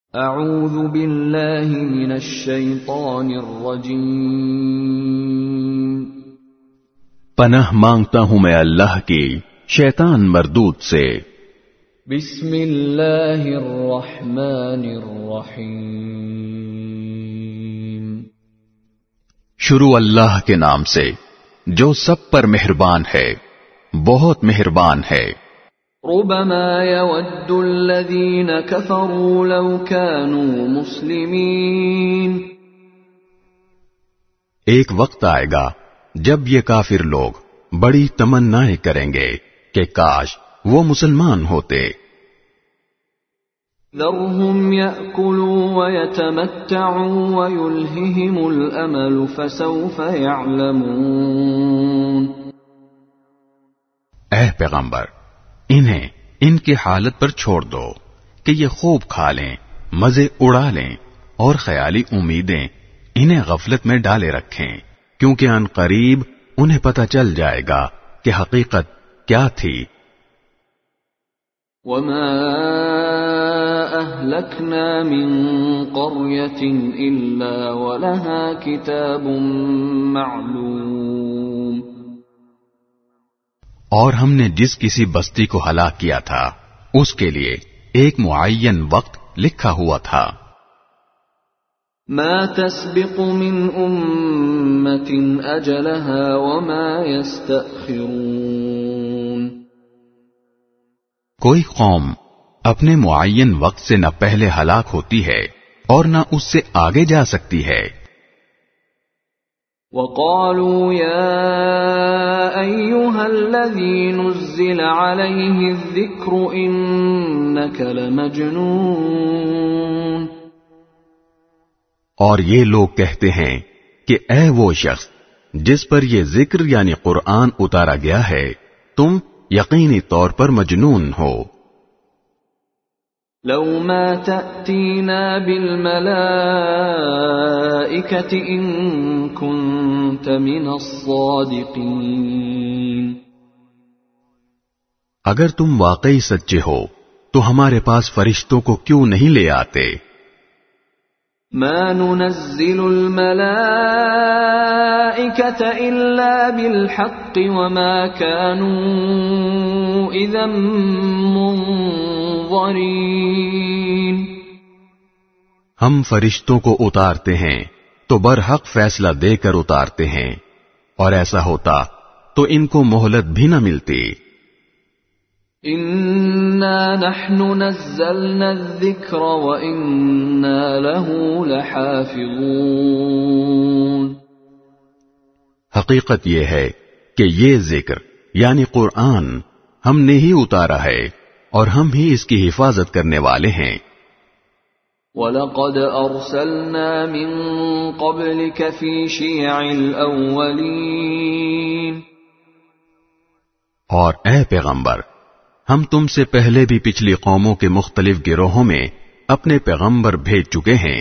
اعوذ باللہ من الشیطان الرجیم پناہ مانگتا ہوں میں اللہ کی شیطان مردود سے۔ بسم اللہ الرحمن الرحیم شروع اللہ کے نام سے جو سب پر مہربان ہے، بہت مہربان ہے۔ ربما يود الذين كفروا لو كانوا مسلمين ایک وقت آئے گا جب یہ کافر لوگ بڑی تمنائیں کریں گے کہ کاش وہ مسلمان ہوتے۔ ذرهم يأكلوا ويتمتعوا ويلههم الأمل فسوف يعلمون۔ اے پیغمبر، انہیں ان کی حالت پر چھوڑ دو کہ یہ خوب کھا لیں، مزے اڑا لیں اور خیالی امیدیں انہیں غفلت میں ڈالے رکھیں، کیونکہ ان قریب انہیں پتہ چل جائے گا کہ حقیقت کیا تھی۔ وما أهلكنا من قرية إلا ولها كتاب معلوم۔ اور ہم نے جس کسی بستی کو ہلاک کیا تھا اس کے لیے ایک معین وقت لکھا ہوا تھا۔ ما تسبق من أمة أجلها وما يستأخرون۔ کوئی قوم اپنے معین وقت سے نہ پہلے ہلاک ہوتی ہے اور نہ اس سے آگے جا سکتی ہے۔ وقالوا يا أيها الذي نزل عليه الذكر إنك لمجنون۔ اور یہ لوگ کہتے ہیں کہ اے وہ شخص جس پر یہ ذکر یعنی قرآن اتارا گیا ہے، تم یقینی طور پر مجنون ہو۔ لو ما تأتینا بالملائکة ان کنت من الصادقین۔ اگر تم واقعی سچے ہو تو ہمارے پاس فرشتوں کو کیوں نہیں لے آتے؟ ما ننزل الملائکة الا بالحق وما كانوا اذا منظرین۔ ہم فرشتوں کو اتارتے ہیں تو برحق فیصلہ دے کر اتارتے ہیں، اور ایسا ہوتا تو ان کو مہلت بھی نہ ملتی۔ انا نحن نزلنا الذکر وانا له لحافظون۔ حقیقت یہ ہے کہ یہ ذکر یعنی قرآن ہم نے ہی اتارا ہے اور ہم ہی اس کی حفاظت کرنے والے ہیں۔ وَلَقَدْ أَرْسَلْنَا مِن قَبْلِكَ فِي شِيَعِ الْأَوَّلِينَ۔ اور اے پیغمبر، ہم تم سے پہلے بھی پچھلی قوموں کے مختلف گروہوں میں اپنے پیغمبر بھیج چکے ہیں۔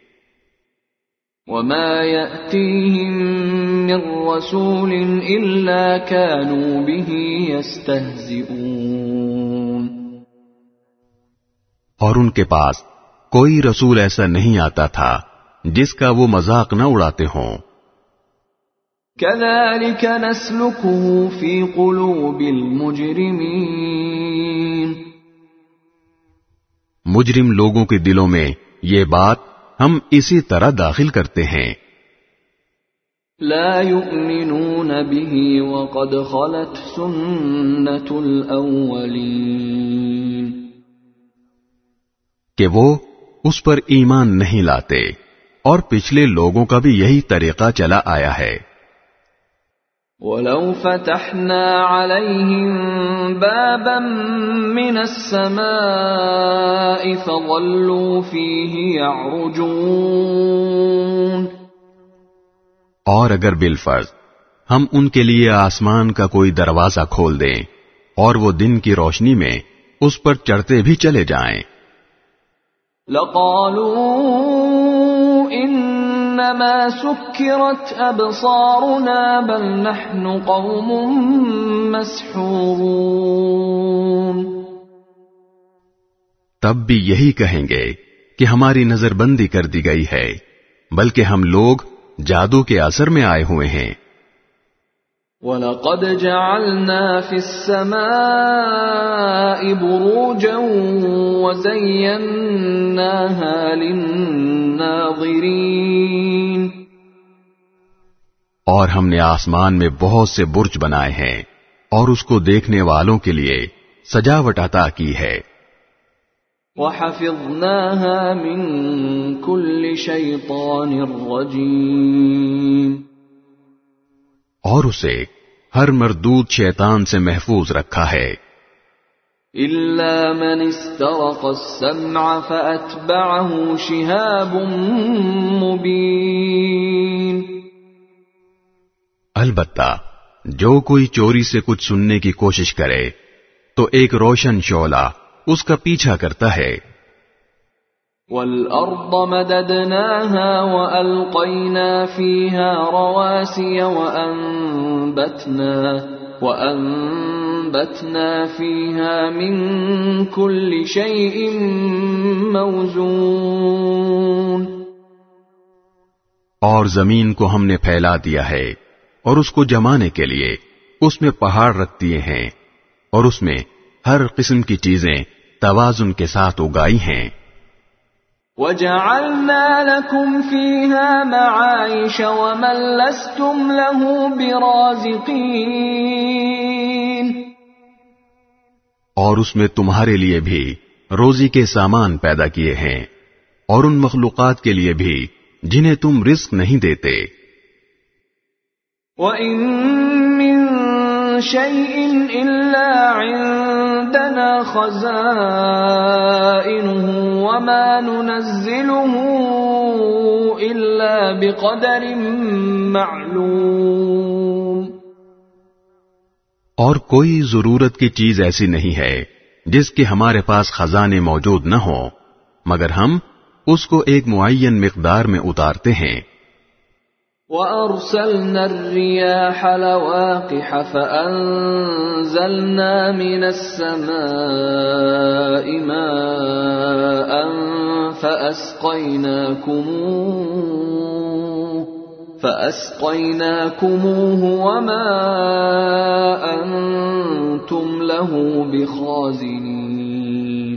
وَمَا يَأْتِيهِم مِّن رَّسُولٍ إِلَّا كَانُوا بِهِ يَسْتَهْزِئُونَ۔ اور ان کے پاس کوئی رسول ایسا نہیں آتا تھا جس کا وہ مذاق نہ اڑاتے ہوں۔ كَذَلِكَ نَسْلُكُهُ فِي قُلُوبِ الْمُجْرِمِينَ۔ مجرم لوگوں کے دلوں میں یہ بات ہم اسی طرح داخل کرتے ہیں۔ لا يؤمنون به وقد خلت سنة الأولين۔ کہ وہ اس پر ایمان نہیں لاتے اور پچھلے لوگوں کا بھی یہی طریقہ چلا آیا ہے۔ وَلَوْ فَتَحْنَا عَلَيْهِمْ بَابًا مِّنَ السَّمَاءِ فَظَلُّوا فِيهِ يَعْرُجُونَ۔ اور اگر بالفرض ہم ان کے لیے آسمان کا کوئی دروازہ کھول دیں اور وہ دن کی روشنی میں اس پر چڑھتے بھی چلے جائیں، لَقَالُوا إِنَّمَا سُكِّرَتْ أَبْصَارُنَا بَلْ نَحْنُ قَوْمٌ مَسْحُورُونَ۔ تب بھی یہی کہیں گے کہ ہماری نظر بندی کر دی گئی ہے، بلکہ ہم لوگ جادو کے اثر میں آئے ہوئے ہیں۔ وَلَقَدْ جَعَلْنَا فِي السَّمَاءِ بُرُوجًا وَزَيَّنَّاهَا لِلنَّاظِرِينَ، اور ہم نے آسمان میں بہت سے برج بنائے ہیں اور اس کو دیکھنے والوں کے لیے سجاوٹ عطا کی ہے۔ وَحَفِظْنَاهَا مِن كُلِّ شَيْطَانٍ رَّجِيمٍ، اور اسے ہر مردود شیطان سے محفوظ رکھا ہے۔ إِلَّا مَنِ اسْتَرَقَ السَّمْعَ فَأَتْبَعَهُ شِهَابٌ مُّبِينٌ، البتہ جو کوئی چوری سے کچھ سننے کی کوشش کرے تو ایک روشن شعلہ اس کا پیچھا کرتا ہے۔ وَالْأَرْضَ مَدَدْنَاهَا وَأَلْقَيْنَا فِيهَا رَوَاسِيَ وَأَنبَتْنَا فِيهَا مِن كُلِّ شَيْءٍ مَّوْزُونٍ، اور زمین کو ہم نے پھیلا دیا ہے اور اس کو جمانے کے لیے اس میں پہاڑ رکھ دیے ہیں، اور اس میں ہر قسم کی چیزیں توازن کے ساتھ اگائی ہیں۔ وَجَعَلْنَا لَكُمْ فِيهَا مَعَائِشَ وَمَن لَّسْتُمْ لَهُ بِرَازِقِينَ، اور اس میں تمہارے لیے بھی روزی کے سامان پیدا کیے ہیں، اور ان مخلوقات کے لیے بھی جنہیں تم رزق نہیں دیتے۔ وَإِن مِّن شَيْءٍ إِلَّا عِندَنَا خَزَائِنُهُ وَمَا نُنَزِّلُهُ إِلَّا بِقَدَرٍ مَّعْلُومٍ، اور کوئی ضرورت کی چیز ایسی نہیں ہے جس کے ہمارے پاس خزانے موجود نہ ہوں، مگر ہم اس کو ایک معین مقدار میں اتارتے ہیں۔ وَأَرْسَلْنَا الرِّيَاحَ لَوَاقِحَ فَأَنزَلْنَا مِنَ السَّمَاءِ مَاءً فَأَسْقَيْنَاكُمُوهُ وَمَا أَنْتُمْ لَهُ بِخَازِنِينَ،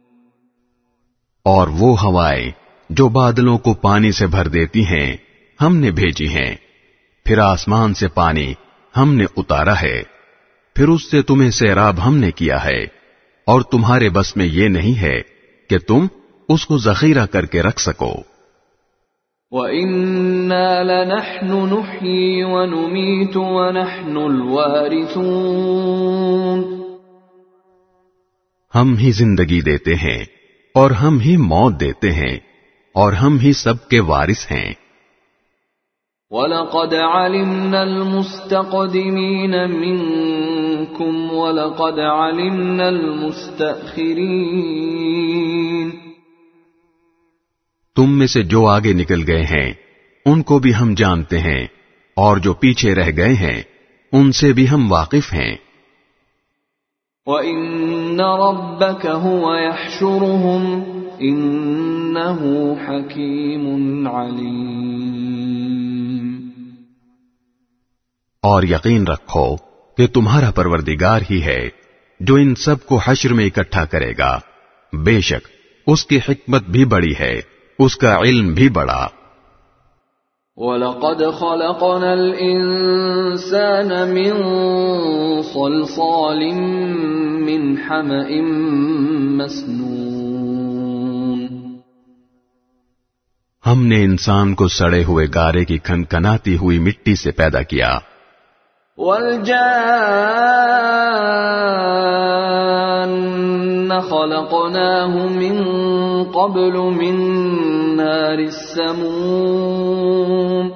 اور وہ ہوائیں جو بادلوں کو پانی سے بھر دیتی ہیں ہم نے بھیجی ہیں، پھر آسمان سے پانی ہم نے اتارا ہے، پھر اس سے تمہیں سیراب ہم نے کیا ہے، اور تمہارے بس میں یہ نہیں ہے کہ تم اس کو ذخیرہ کر کے رکھ سکو۔ وَإِنَّا لَنَحْنُ نُحْيِي وَنُمِيتُ وَنَحْنُ الْوَارِثُونَ، ہم ہی زندگی دیتے ہیں اور ہم ہی موت دیتے ہیں اور ہم ہی سب کے وارث ہیں۔ وَلَقَدْ عَلِمْنَا الْمُسْتَقْدِمِينَ مِنكُمْ وَلَقَدْ عَلِمْنَا الْمُسْتَأْخِرِينَ، تم میں سے جو آگے نکل گئے ہیں ان کو بھی ہم جانتے ہیں، اور جو پیچھے رہ گئے ہیں ان سے بھی ہم واقف ہیں۔ وَإِنَّ رَبَّكَ هُوَ يَحْشُرُهُمْ إِنَّهُ حَكِيمٌ عَلِيمٌ، اور یقین رکھو کہ تمہارا پروردگار ہی ہے جو ان سب کو حشر میں اکٹھا کرے گا، بے شک اس کی حکمت بھی بڑی ہے، اس کا علم بھی بڑا۔ وَلَقَدْ خَلَقْنَا الْإِنسَانَ مِنْ صَلْصَالٍ مِّنْ حَمَإٍ مَّسْنُونٍ، ہم نے انسان کو سڑے ہوئے گارے کی کھنکھناتی ہوئی مٹی سے پیدا کیا۔ وَالْجَانَّ خَلَقْنَاهُ مِنْ قَبْلُ مِنْ نَارِ السَّمُومِ،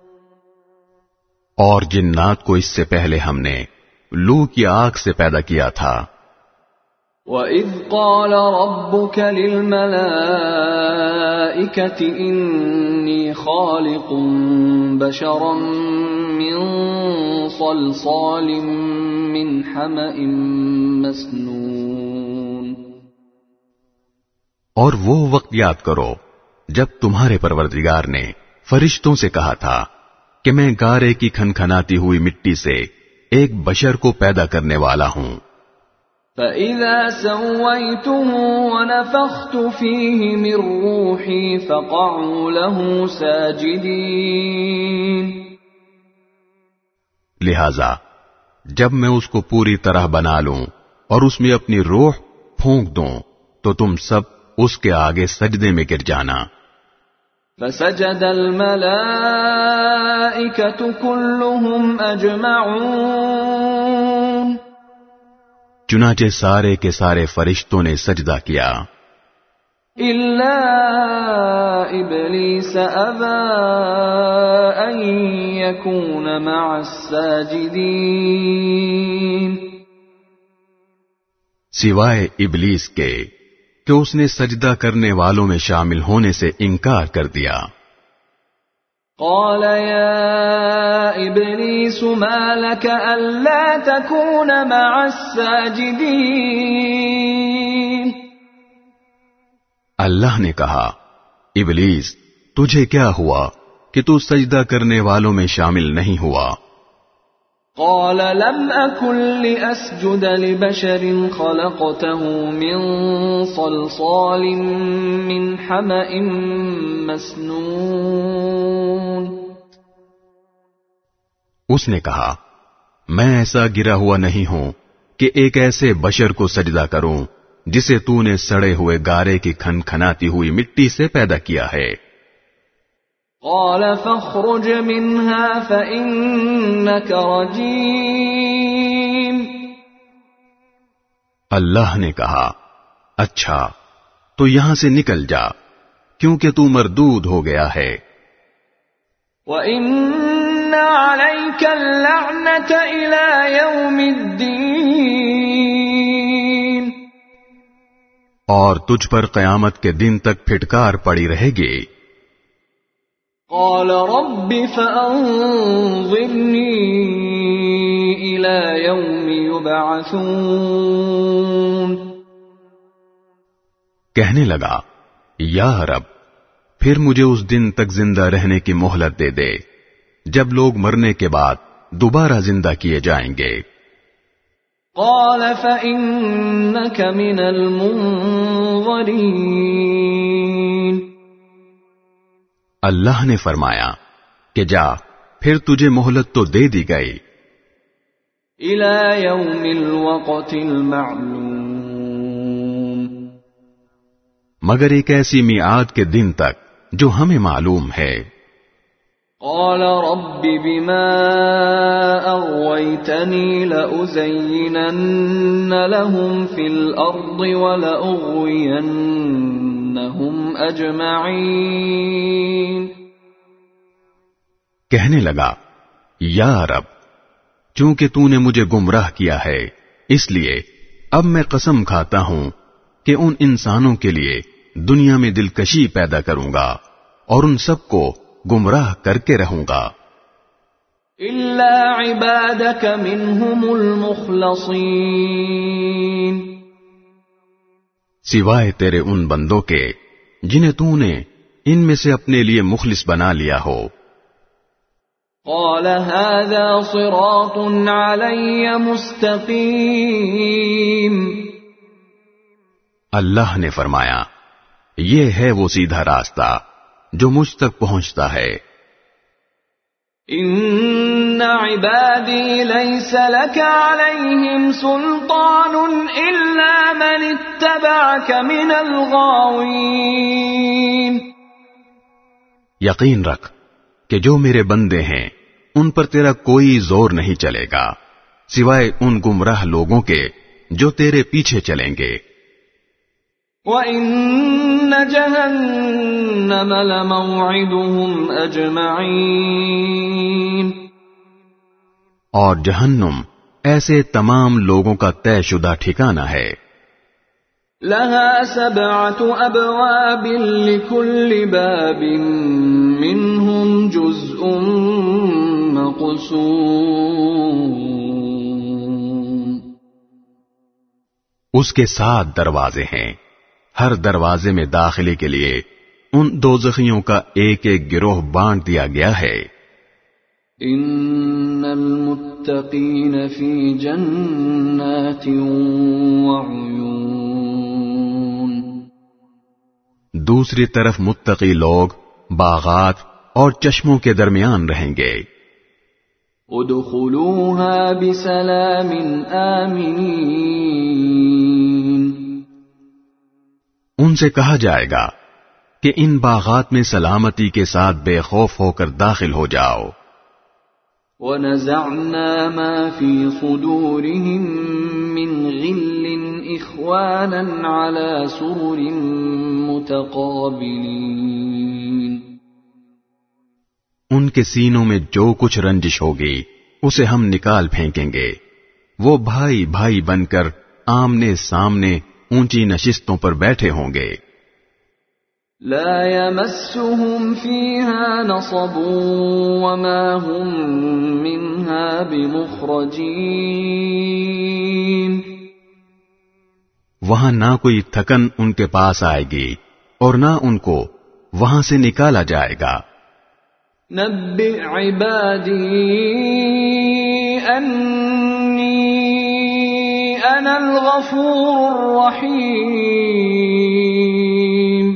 اور جنات کو اس سے پہلے ہم نے لو کی آگ سے پیدا کیا تھا۔ وَإِذْ قَالَ رَبُّكَ لِلْمَلَائِكَةِ إِنِّي خَالِقٌ بَشَرًا مِّن صَلْصَالٍ مِّنْ حَمَإٍ مَّسْنُونٍ، اور وہ وقت یاد کرو جب تمہارے پروردگار نے فرشتوں سے کہا تھا کہ میں گارے کی کھنکھناتی ہوئی مٹی سے ایک بشر کو پیدا کرنے والا ہوں. فَإِذَا سَوَّيْتُهُ وَنَفَخْتُ فِيهِ مِنْ رُوحِي فَقَعُوا لَهُ سَاجِدِينَ. لہذا جب میں اس کو پوری طرح بنا لوں اور اس میں اپنی روح پھونک دوں تو تم سب اس کے آگے سجدے میں گر جانا. فَسَجَدَ الْمَلَائِكَةُ كُلُّهُمْ أَجْمَعُونَ. چنانچہ سارے کے سارے فرشتوں نے سجدہ کیا إِلَّا إِبْلِيسَ أَبَى أَن يَكُونَ مَعَ السَّاجِدِينَ. سوائے ابلیس کے کہ اس نے سجدہ کرنے والوں میں شامل ہونے سے انکار کر دیا. قال يا إبليس ما لك ألا تكون مع الساجدين. اللہ نے کہا ابلیس تجھے کیا ہوا کہ تو سجدہ کرنے والوں میں شامل نہیں ہوا. قال لم أكن لأسجد لبشر خلقته من صلصال من حمأ مسنون. اس نے کہا میں ایسا گرا ہوا نہیں ہوں کہ ایک ایسے بشر کو سجدہ کروں جسے تو نے سڑے ہوئے گارے کی کھنکھناتی ہوئی مٹی سے پیدا کیا ہے. قال فاخرج منها فإنك رجيم. اللہ نے کہا اچھا تو یہاں سے نکل جا کیونکہ تو مردود ہو گیا ہے. وَإِنَّ عَلَيْكَ اللَّعْنَةَ إِلَى يَوْمِ الدِّينِ. اور تجھ پر قیامت کے دن تک پھٹکار پڑی رہے گی. قال رب فأنظرني إلى يوم يبعثون. کہنے لگا یا رب پھر مجھے اس دن تک زندہ رہنے کی مہلت دے دے جب لوگ مرنے کے بعد دوبارہ زندہ کیے جائیں گے. قال فإنك من المنظرين. اللہ نے فرمایا کہ جا پھر تجھے مہلت تو دے دی گئی. إلى يوم الوقت المعلوم. مگر ایک ایسی میعاد کے دن تک جو ہمیں معلوم ہے. قال رب بما أغويتني لأزينن لهم في الأرض ولأغوينهم أجمعين. کہنے لگا یا رب چونکہ تو نے مجھے گمراہ کیا ہے اس لیے اب میں قسم کھاتا ہوں کہ ان انسانوں کے لیے دنیا میں دلکشی پیدا کروں گا اور ان سب کو گمراہ کر کے رہوں گا. إلا عبادك منهم المخلصين. سوائے تیرے ان بندوں کے جنہیں تو نے ان میں سے اپنے لیے مخلص بنا لیا ہو. قال هذا صراط علي مستقيم. اللہ نے فرمایا یہ ہے وہ سیدھا راستہ جو مجھ تک پہنچتا ہے. ان عبادی لیس لک علیہم سلطان الا من اتبعک من الغاوین. یقین رکھ کہ جو میرے بندے ہیں ان پر تیرا کوئی زور نہیں چلے گا سوائے ان گمراہ لوگوں کے جو تیرے پیچھے چلیں گے. وَإِنَّ جَهَنَّمَ لَمَوْعِدُهُمْ أَجْمَعِينَ. اور جہنم ایسے تمام لوگوں کا طے شدہ ٹھکانہ ہے. لَهَا 7 أَبْوَابٍ لِكُلِّ بَابٍ مِّنْهُمْ جُزْءٌ مَّقْسُومٌ. اس کے 7 دروازے ہیں ہر دروازے میں داخلے کے لیے ان دوزخیوں کا ایک ایک گروہ بانٹ دیا گیا ہے۔ ان المتقین فی جنات وعیون، دوسری طرف متقی لوگ باغات اور چشموں کے درمیان رہیں گے۔ ادخلوها بسلام آمین، ان سے کہا جائے گا کہ ان باغات میں سلامتی کے ساتھ بے خوف ہو کر داخل ہو جاؤ۔ وَنَزَعْنَا مَا فِي صُدُورِهِم مِّنْ غِلٍّ إِخْوَانًا عَلَى سُرُرٍ مُتَقَابِلِينَ، ان کے سینوں میں جو کچھ رنجش ہوگی اسے ہم نکال پھینکیں گے، وہ بھائی بھائی بن کر آمنے سامنے اونچی نشستوں پر بیٹھے ہوں گے۔ لا يمسهم فيها نصب وما هم منها بمخرجين، وہاں نہ کوئی تھکن ان کے پاس آئے گی اور نہ ان کو وہاں سے نکالا جائے گا۔ نبئ عبادی انی انا الغفور الرحیم،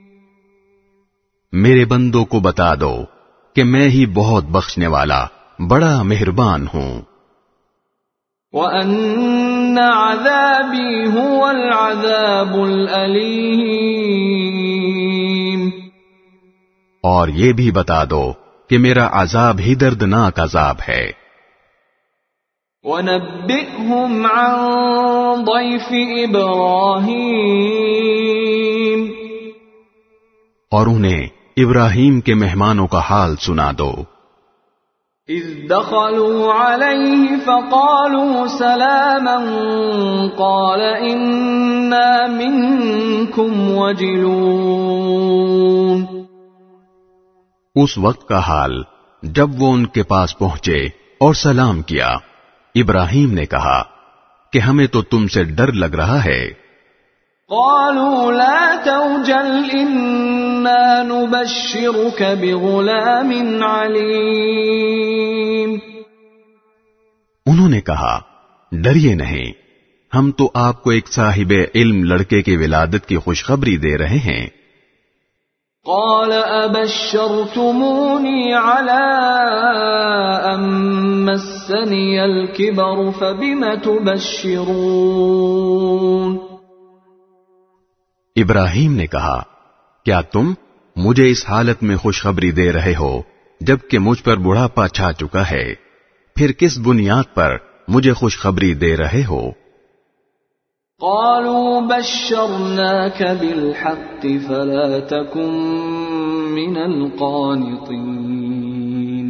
میرے بندوں کو بتا دو کہ میں ہی بہت بخشنے والا بڑا مہربان ہوں۔ وَأَنَّ عَذَابِي هُوَ الْعَذَابُ الْأَلِيمُ، اور یہ بھی بتا دو کہ میرا عذاب ہی دردناک عذاب ہے۔ وَنَبِّئْهُمْ عَنْ ضَيْفِ إِبْرَاهِيمَ، اور انہیں ابراہیم کے مہمانوں کا حال سنا دو۔ اذ دخلوا علیہ فقالوا سلاما قال انا منکم وجلون، اس وقت کا حال جب وہ ان کے پاس پہنچے اور سلام کیا، ابراہیم نے کہا کہ ہمیں تو تم سے ڈر لگ رہا ہے۔ قالوا لا توجل انا نبشرك بغلام علیم، انہوں نے کہا ڈریے نہیں، ہم تو آپ کو ایک صاحب علم لڑکے کی ولادت کی خوشخبری دے رہے ہیں۔ قال ابشرتموني على ان مسني الكبر فبم تبشرون، ابراہیم نے کہا کیا تم مجھے اس حالت میں خوشخبری دے رہے ہو جبکہ مجھ پر بڑھاپا چھا چکا ہے، پھر کس بنیاد پر مجھے خوشخبری دے رہے ہو؟ قالوا بشرناك بالحق فلا تكن من القانطين،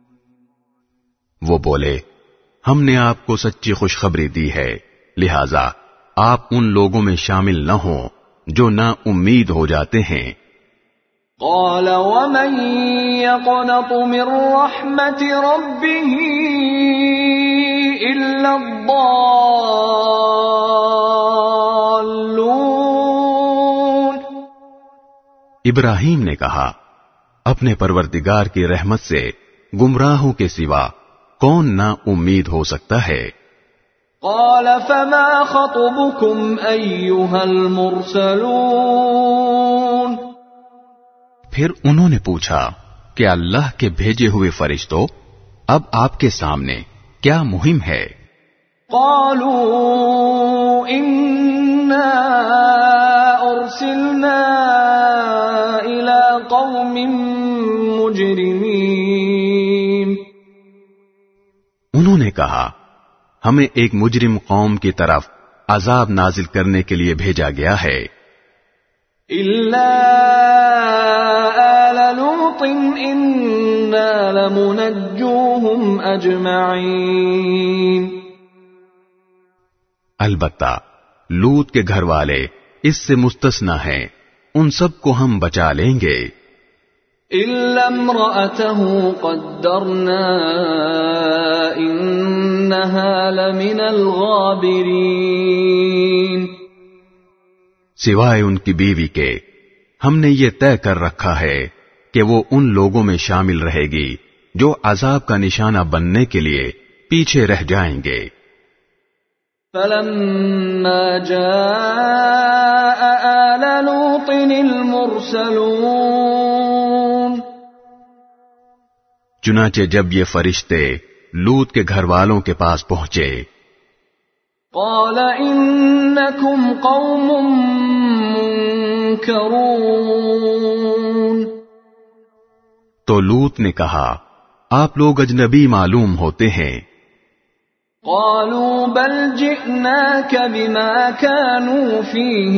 وہ بولے ہم نے آپ کو سچی خوشخبری دی ہے، لہذا آپ ان لوگوں میں شامل نہ ہوں جو نا امید ہو جاتے ہیں۔ قال ومن يقنط من رحمة ربه إلا الضالون، ابراہیم نے کہا اپنے پروردگار کی رحمت سے گمراہوں کے سوا کون نا امید ہو سکتا ہے؟ قال فما خطبكم أيها المرسلون، پھر انہوں نے پوچھا کہ اللہ کے بھیجے ہوئے فرشتوں اب آپ کے سامنے کیا مہم ہے؟ قالوا انا ارسلنا الى قوم مجرمین، انہوں نے کہا ہمیں ایک مجرم قوم کی طرف عذاب نازل کرنے کے لیے بھیجا گیا ہے۔ الا آل لوط انا لمنجوهم اجمعین، البتہ لوط کے گھر والے اس سے مستثنا ہیں، ان سب کو ہم بچا لیں گے۔ الا امرأته قدرنا انها لمن الغابرین، سوائے ان کی بیوی کے ہم نے یہ طے کر رکھا ہے کہ وہ ان لوگوں میں شامل رہے گی جو عذاب کا نشانہ بننے کے لیے پیچھے رہ جائیں گے۔ فَلَمَّا جَاءَ آلَ لُوطٍ الْمُرْسَلُونَ چنانچہ جب یہ فرشتے لوط کے گھر والوں کے پاس پہنچے، قَالَ إِنَّكُمْ قَوْمٌ مُنْكَرُونَ تو لوط نے کہا آپ لوگ اجنبی معلوم ہوتے ہیں۔ قالوا بل جئناك بما كانوا فيه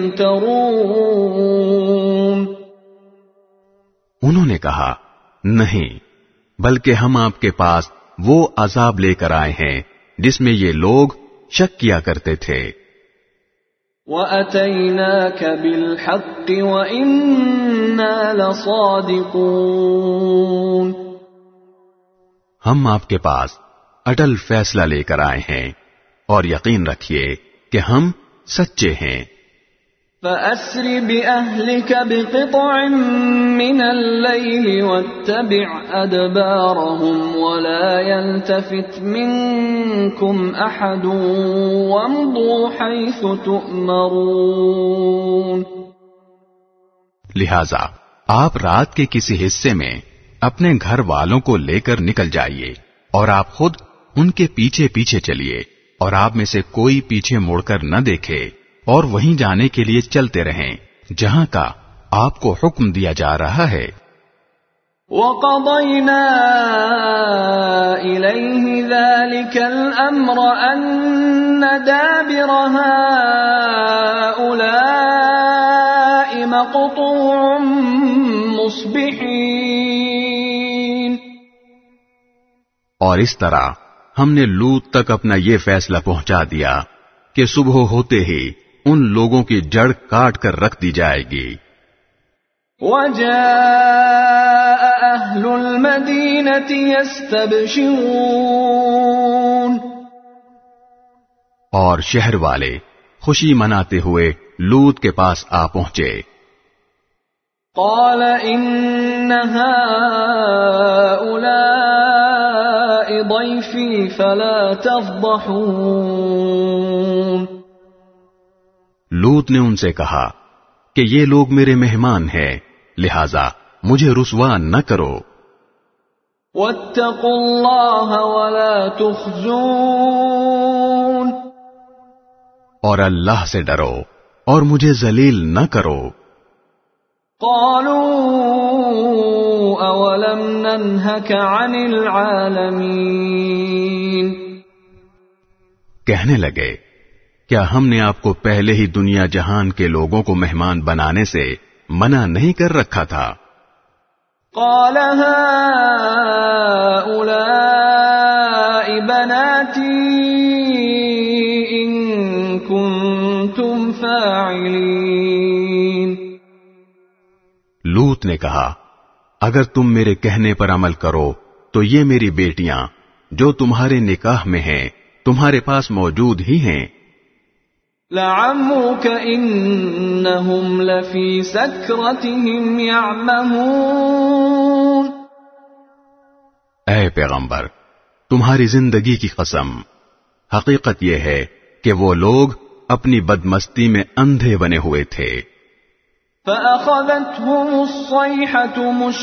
يمترون انہوں نے کہا نہیں، بلکہ ہم آپ کے پاس وہ عذاب لے کر آئے ہیں جس میں یہ لوگ شک کیا کرتے تھے۔ وَأَتَيْنَاكَ بِالْحَقِّ وَإِنَّا لَصَادِقُونَ ہم آپ کے پاس اٹل فیصلہ لے کر آئے ہیں اور یقین رکھیے کہ ہم سچے ہیں۔ فَأَسْرِ بِأَهْلِكَ بِقِطْعٍ مِّنَ اللَّيْلِ وَاتَّبِعْ أَدْبَارَهُمْ وَلَا يَلْتَفِتْ مِنكُمْ أَحَدٌ وَامْضُوا حَيْثُ تُؤْمَرُونَ لہذا آپ رات کے کسی حصے میں اپنے گھر والوں کو لے کر نکل جائیے اور آپ خود ان کے پیچھے پیچھے چلیے، اور آپ میں سے کوئی پیچھے مڑ کر نہ دیکھے، اور وہیں جانے کے لیے چلتے رہیں جہاں کا آپ کو حکم دیا جا رہا ہے۔ وَقَضَيْنَا إِلَيْهِ ذَلِكَ الْأَمْرَ أَنَّ دَابِرَ هَٰؤُلَاءِ مَقْطُوعٌ مُصْبِحِينَ اور اس طرح ہم نے لوط تک اپنا یہ فیصلہ پہنچا دیا کہ صبح ہوتے ہی ان لوگوں کی جڑ کاٹ کر رکھ دی جائے گی۔ وَجَاءَ أَهْلُ الْمَدِينَةِ يَسْتَبْشِرُونَ اور شہر والے خوشی مناتے ہوئے لوط کے پاس آ پہنچے۔ قَالَ إِنَّ هَٰؤُلَاءِ ضَيْفِي فَلَا تَفْضَحُونِ لوط نے ان سے کہا کہ یہ لوگ میرے مہمان ہیں، لہذا مجھے رسوا نہ کرو۔ وَاتَّقُوا اللَّهَ وَلَا تُخْزُونِ اور اللہ سے ڈرو اور مجھے ذلیل نہ کرو۔ قالوا اولم ننهك عن العالمين کہنے لگے کیا ہم نے آپ کو پہلے ہی دنیا جہان کے لوگوں کو مہمان بنانے سے منع نہیں کر رکھا تھا؟ قال هؤلاء بناتي إن كنتم فاعلين لوط نے کہا اگر تم میرے کہنے پر عمل کرو تو یہ میری بیٹیاں جو تمہارے نکاح میں ہیں تمہارے پاس موجود ہی ہیں۔ لعمرك إنهم لفي سكرتهم يعمهون اے پیغمبر تمہاری زندگی کی قسم، حقیقت یہ ہے کہ وہ لوگ اپنی بدمستی میں اندھے بنے ہوئے تھے۔ فأخذتهم الصيحة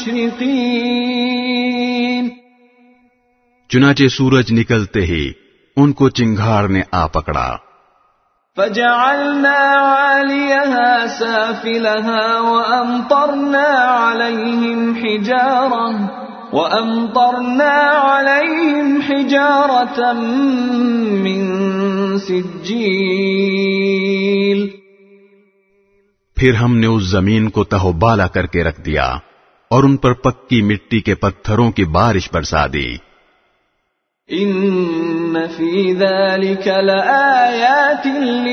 مشرقين چنانچہ سورج نکلتے ہی ان کو چنگھاڑ نے آ پکڑا۔ فجعلنا عاليها سافلها وأمطرنا عليهم حجارة من سجيل پھر ہم نے اس زمین کو تہو بالا کر کے رکھ دیا اور ان پر پکی مٹی کے پتھروں کی بارش برسا دی۔ ان فی ذلک لآیات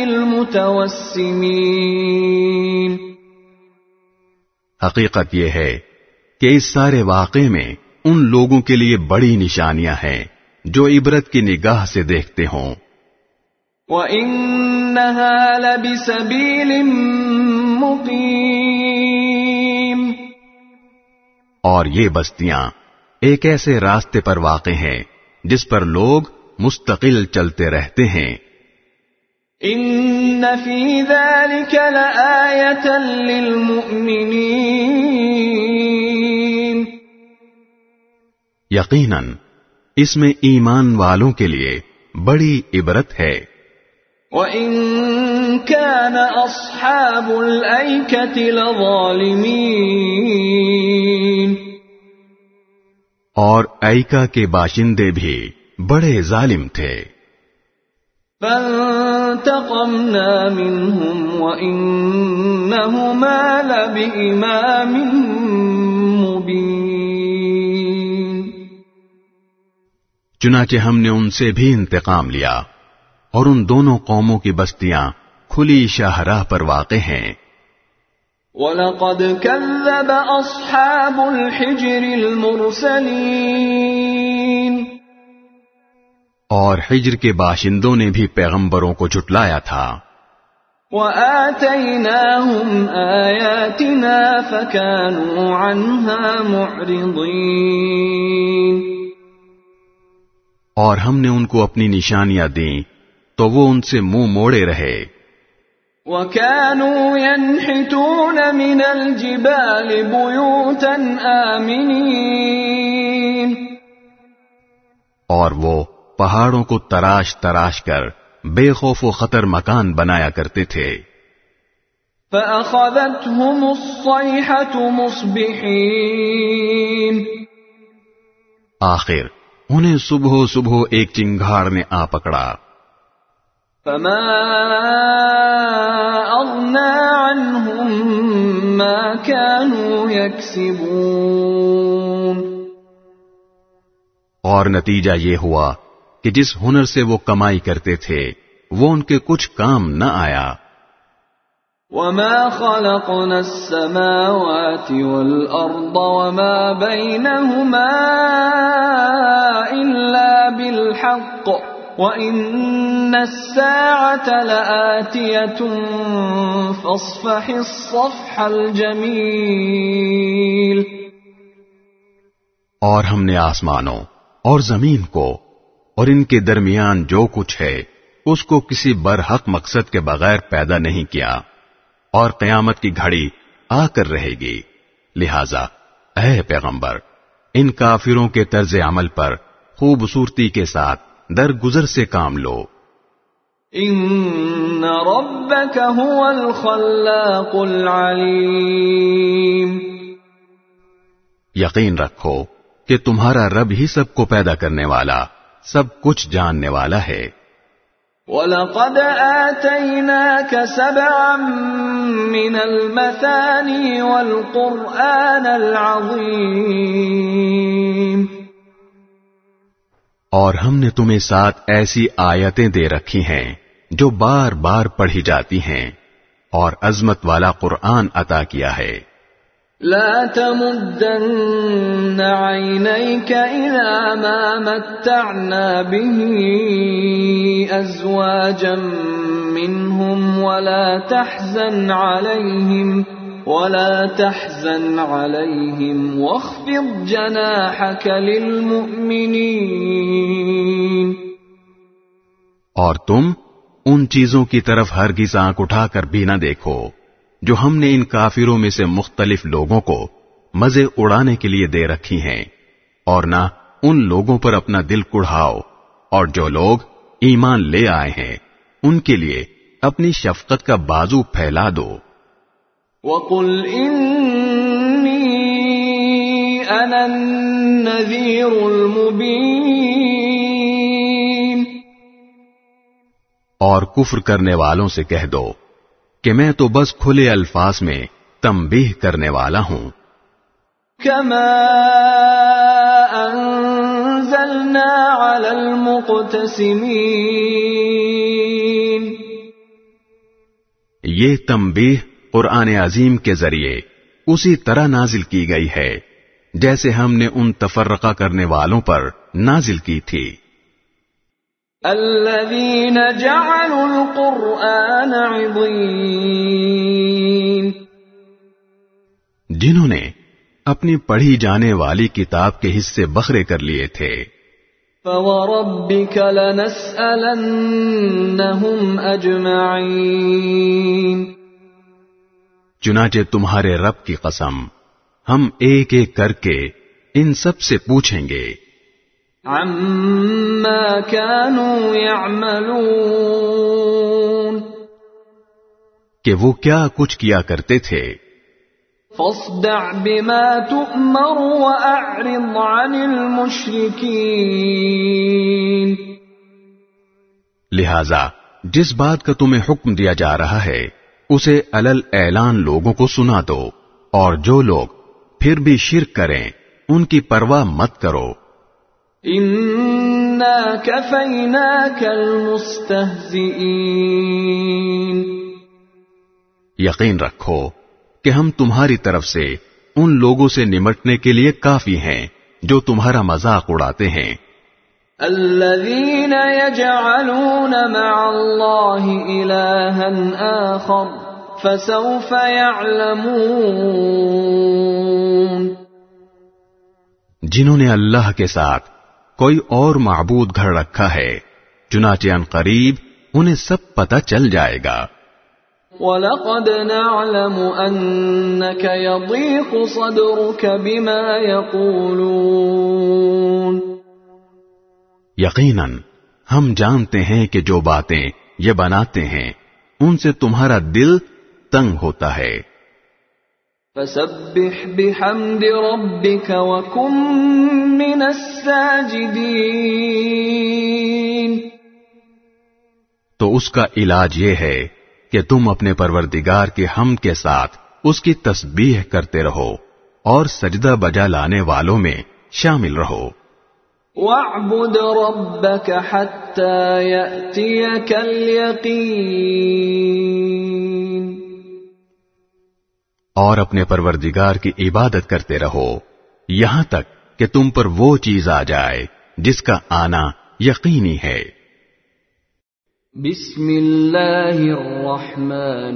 للمتوسمین حقیقت یہ ہے کہ اس سارے واقعے میں ان لوگوں کے لیے بڑی نشانیاں ہیں جو عبرت کی نگاہ سے دیکھتے ہوں۔ وَإِنَّهَا لَبِسَبِيلٍ مُقِيمٍ، اور یہ بستیاں ایک ایسے راستے پر واقع ہیں جس پر لوگ مستقل چلتے رہتے ہیں۔ إِنَّ فِي ذَلِكَ لَآيَةً لِلْمُؤْمِنِينَ، یقیناً اس میں ایمان والوں کے لیے بڑی عبرت ہے۔ وَإِن كَانَ أَصْحَابُ الْأَيْكَةِ لَظَالِمِينَ، اور ایکا کے باشندے بھی بڑے ظالم تھے۔ فَانْتَقَمْنَا مِنْهُمْ وَإِنَّهُمَا لَبِإِمَامٍ مُبِينٍ، چنانچہ ہم نے ان سے بھی انتقام لیا، اور ان دونوں قوموں کی بستیاں کھلی شاہراہ پر واقع ہیں۔ وَلَقَدْ كَذَّبَ أَصْحَابُ الْحِجْرِ الْمُرْسَلِينَ، اور حجر کے باشندوں نے بھی پیغمبروں کو جھٹلایا تھا۔ وَآتَيْنَاهُمْ آيَاتِنَا فَكَانُوا عَنْهَا مُعْرِضِينَ، اور ہم نے ان کو اپنی نشانیاں دیں تو وہ ان سے منہ موڑے رہے۔ وَكَانُوا يَنْحِتُونَ مِنَ الْجِبَالِ بُيُوتًا آمِنِينَ، اور وہ پہاڑوں کو تراش تراش کر بے خوف و خطر مکان بنایا کرتے تھے۔ فَأَخَذَتْهُمُ الصَّيْحَةُ مُصْبِحِينَ، آخر انہیں صبح صبح ایک چنگھاڑ نے آ پکڑا۔ فَمَا أَغْنَى عَنْهُمْ مَا كَانُوا يَكْسِبُونَ، اور نتیجہ یہ ہوا کہ جس ہنر سے وہ کمائی کرتے تھے وہ ان کے کچھ کام نہ آیا۔ وَمَا خَلَقْنَا السَّمَاوَاتِ وَالْأَرْضَ وَمَا بَيْنَهُمَا إِلَّا بِالْحَقِّ وَإِنَّ السَّاعَةَ لَآتِيَةٌ فَاصْفَحِ الصَّفْحَ الْجَمِيلَ، اور ہم نے آسمانوں اور زمین کو اور ان کے درمیان جو کچھ ہے اس کو کسی برحق مقصد کے بغیر پیدا نہیں کیا، اور قیامت کی گھڑی آ کر رہے گی، لہذا اے پیغمبر ان کافروں کے طرز عمل پر خوبصورتی کے ساتھ درگزر سے کام لو۔ ان ربک هو الخلاق العلیم، یقین رکھو کہ تمہارا رب ہی سب کو پیدا کرنے والا، سب کچھ جاننے والا ہے۔ وَلَقَدْ آتَيْنَاكَ سَبْعًا مِّنَ الْمَثَانِي وَالْقُرْآنَ الْعَظِيمَ، اور ہم نے تمہیں 7 ایسی آیتیں دے رکھی ہیں جو بار بار پڑھی جاتی ہیں، اور عظمت والا قرآن عطا کیا ہے۔ لا تمدن عينيك إلى ما متعنا به أزواجا منهم ولا تحزن عليهم واخفض جناحك للمؤمنين، اور تم ان چیزوں کی طرف ہرگز آنکھ اٹھا کر بھی نہ دیکھو جو ہم نے ان کافروں میں سے مختلف لوگوں کو مزے اڑانے کے لیے دے رکھی ہیں، اور نہ ان لوگوں پر اپنا دل کڑھاؤ، اور جو لوگ ایمان لے آئے ہیں ان کے لیے اپنی شفقت کا بازو پھیلا دو۔ وَقُلْ إِنِّي أَنَا النَّذِيرُ الْمُبِينُ، اور کفر کرنے والوں سے کہہ دو کہ میں تو بس کھلے الفاظ میں تنبیہ کرنے والا ہوں۔ كَمَا أَنزَلْنَا عَلَى الْمُقْتَسِمِينَ، یہ تنبیہ قرآن عظیم کے ذریعے اسی طرح نازل کی گئی ہے جیسے ہم نے ان تفرقہ کرنے والوں پر نازل کی تھی۔ الذين جعلوا القرآن عضين، جنہوں نے اپنی پڑھی جانے والی کتاب کے حصے بکھرے کر لیے تھے۔ فوربك لنسألنهم أجمعين، چنانچہ تمہارے رب کی قسم ہم ایک ایک کر کے ان سب سے پوچھیں گے، عما كانوا يعملون، کہ وہ کیا کچھ کیا کرتے تھے۔ فاصدع بما تؤمر وأعرض عن المشركين، لہذا جس بات کا تمہیں حکم دیا جا رہا ہے اسے علل اعلان لوگوں کو سنا دو، اور جو لوگ پھر بھی شرک کریں ان کی پرواہ مت کرو۔ إنا كفيناك المستهزئين، یقین رکھو کہ ہم تمہاری طرف سے ان لوگوں سے نمٹنے کے لیے کافی ہیں جو تمہارا مذاق اڑاتے ہیں۔ الذين يجعلون مع الله إلها آخر فسوف يعلمون، جنہوں نے اللہ کے ساتھ کوئی اور معبود گھڑ رکھا ہے، چنانچہ ان قریب انہیں سب پتہ چل جائے گا۔ وَلَقَدْ نَعْلَمُ أَنَّكَ يَضِيقُ صَدْرُكَ بِمَا يَقُولُونَ، یقیناً ہم جانتے ہیں کہ جو باتیں یہ بناتے ہیں ان سے تمہارا دل تنگ ہوتا ہے۔ فَسَبِّحْ بِحَمْدِ رَبِّكَ وَكُن مِّنَ السَّاجِدِينَ، تو اس کا علاج یہ ہے کہ تم اپنے پروردگار کے حمد کے ساتھ اس کی تسبیح کرتے رہو اور سجدہ بجا لانے والوں میں شامل رہو۔ وَاعْبُدْ رَبَّكَ حَتَّى يَأْتِيَكَ الْيَقِينُ، اور اپنے پروردگار کی عبادت کرتے رہو یہاں تک کہ تم پر وہ چیز آ جائے جس کا آنا یقینی ہے۔ بسم اللہ الرحمن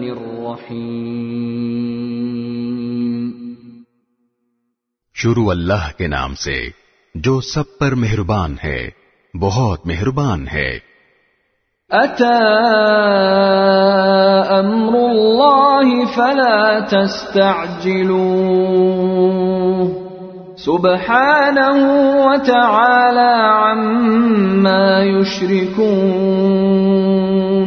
الرحیم، شروع اللہ کے نام سے جو سب پر مہربان ہے، بہت مہربان ہے۔ اتی امر اللہ فلا تستعجلوه سبحانہ وتعالی عما یشرکون،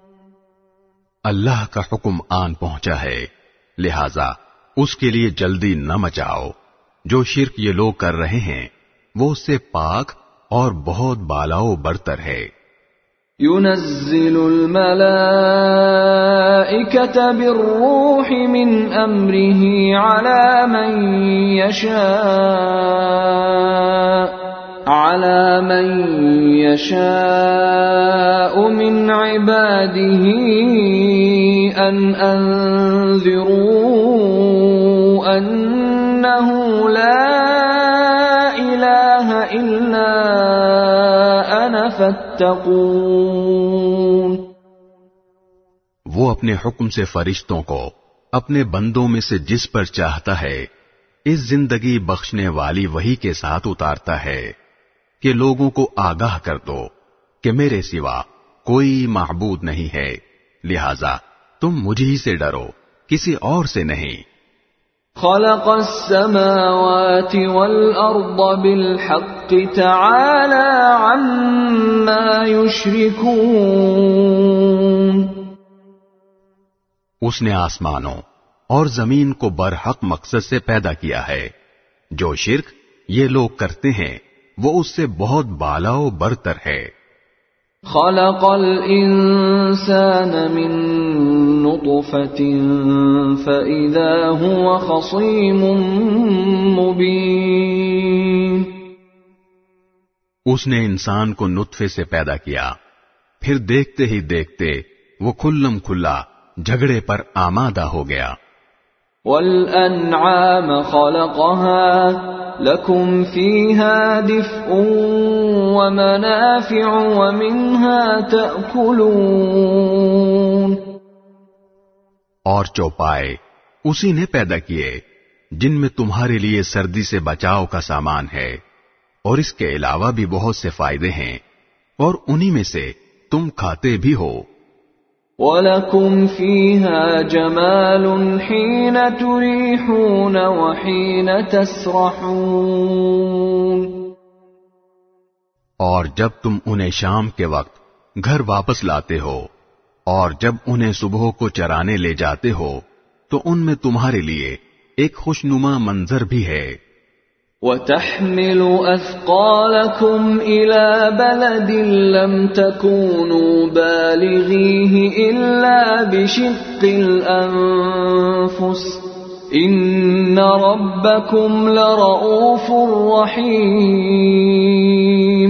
اللہ کا حکم آن پہنچا ہے، لہذا اس کے لیے جلدی نہ مچاؤ۔ جو شرک یہ لوگ کر رہے ہیں وہ اس سے پاک اور بہت بالاؤ برتر ہے۔ ينزل الملائكة بالروح من أمره على من يشاء من عباده أن أنذروا أنه لا إله إلا أنا فاتقون، وہ اپنے حکم سے فرشتوں کو اپنے بندوں میں سے جس پر چاہتا ہے اس زندگی بخشنے والی وحی کے ساتھ اتارتا ہے کہ لوگوں کو آگاہ کر دو کہ میرے سوا کوئی معبود نہیں ہے، لہذا تم مجھ ہی سے ڈرو، کسی اور سے نہیں۔ خلق السماوات والأرض بالحق تعالى عما يشركون، اس نے آسمانوں اور زمین کو برحق مقصد سے پیدا کیا ہے، جو شرک یہ لوگ کرتے ہیں وہ اس سے بہت بالا و برتر ہے۔ خلق الانسان من نطفة فإذا هو خصيم مبين، اس نے انسان کو نطفے سے پیدا کیا، پھر دیکھتے ہی دیکھتے وہ کھلم کھلا جھگڑے پر آمادہ ہو گیا۔ وَالْأَنْعَامَ خَلَقَهَا لَكُمْ فِيهَا دِفْءٌ وَمَنَافِعُ وَمِنْهَا تَأْكُلُونَ اور چوپائے اسی نے پیدا کیے جن میں تمہارے لیے سردی سے بچاؤ کا سامان ہے، اور اس کے علاوہ بھی بہت سے فائدے ہیں، اور انہی میں سے تم کھاتے بھی ہو۔ وَلَكُمْ فِيهَا جَمَالٌ حِينَ تُرِيحُونَ وَحِينَ تَسْرَحُونَ اور جب تم انہیں شام کے وقت گھر واپس لاتے ہو اور جب انہیں صبح کو چرانے لے جاتے ہو تو ان میں تمہارے لیے ایک خوشنما منظر بھی ہے۔ وَتَحْمِلُ أَثْقَالَكُمْ إِلَى بَلَدٍ لَّمْ تَكُونُوا بَالِغِيهِ إِلَّا بِشِقِّ الْأَنفُسِ إِنَّ رَبَّكُمْ لَرَءُوفٌ رَّحِيمٌ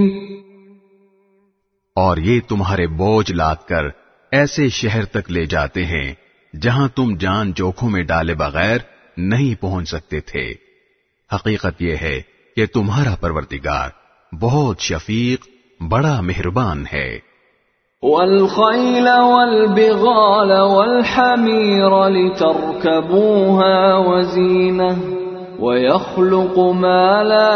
اور یہ تمہارے بوجھ لاد کر ایسے شہر تک لے جاتے ہیں جہاں تم جان جوکھوں میں ڈالے بغیر نہیں پہنچ سکتے تھے۔ حقیقت یہ ہے کہ تمہارا پروردگار بہت شفیق، بڑا مہربان ہے۔ وَالْخَيْلَ وَالْبِغَالَ وَالْحَمِيرَ لِتَرْكَبُوهَا وَزِينَةً وَيَخْلُقُ مَا لَا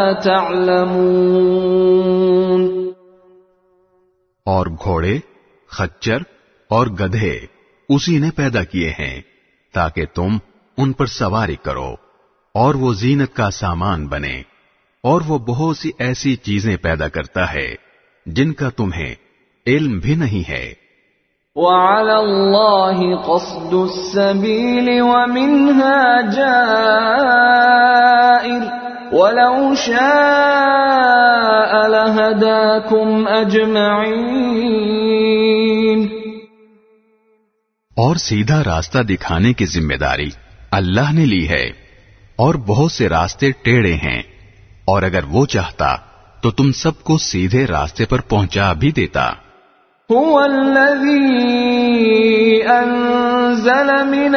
تَعْلَمُونَ اور گھوڑے، خچر اور گدھے اسی نے پیدا کیے ہیں تاکہ تم ان پر سواری کرو اور وہ زینت کا سامان بنے، اور وہ بہت سی ایسی چیزیں پیدا کرتا ہے جن کا تمہیں علم بھی نہیں ہے۔ وَعَلَى اللَّهِ قَصْدُ السَّبِيلِ وَمِنْهَا جَائِرٌ وَلَوْ شَاءَ لَهَدَاكُمْ أَجْمَعِينَ اور سیدھا راستہ دکھانے کی ذمہ داری اللہ نے لی ہے، اور بہت سے راستے ٹیڑھے ہیں، اور اگر وہ چاہتا تو تم سب کو سیدھے راستے پر پہنچا بھی دیتا۔ هو الذي أنزل من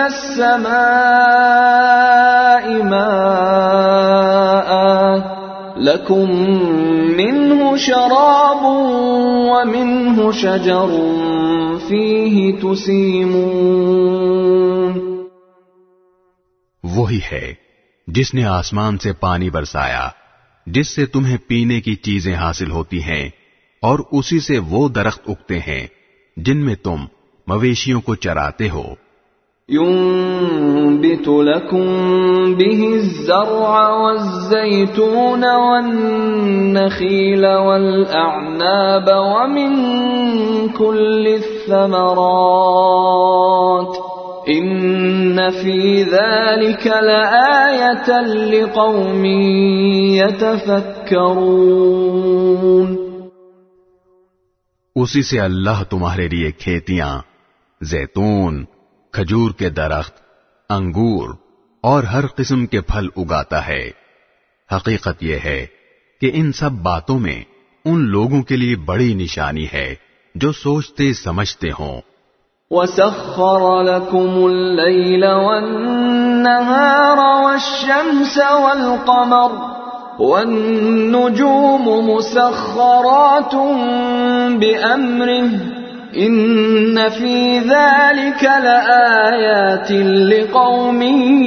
السماء ماء لكم منه شراب ومنه شجر فيه تسيمون وہی ہے جس نے آسمان سے پانی برسایا جس سے تمہیں پینے کی چیزیں حاصل ہوتی ہیں، اور اسی سے وہ درخت اگتے ہیں جن میں تم مویشیوں کو چراتے ہو۔ ينبت لكم به الزرع والزيتون والنخيل والأعناب ومن كل الثمرات إن في ذلك لآية لقوم يتفكرون اسی سے اللہ تمہارے لیے کھیتیاں، زیتون، کھجور کے درخت، انگور اور ہر قسم کے پھل اگاتا ہے۔ حقیقت یہ ہے کہ ان سب باتوں میں ان لوگوں کے لیے بڑی نشانی ہے جو سوچتے سمجھتے ہوں۔ وَسَخَّرَ لَكُمُ اللَّيْلَ وَالنَّهَارَ وَالشَّمْسَ وَالْقَمَرَ وَالنُّجُومُ مُسَخَّرَاتٌ بِأَمْرِهِ إِنَّ فِي ذَلِكَ لَآيَاتٍ لِقَوْمٍ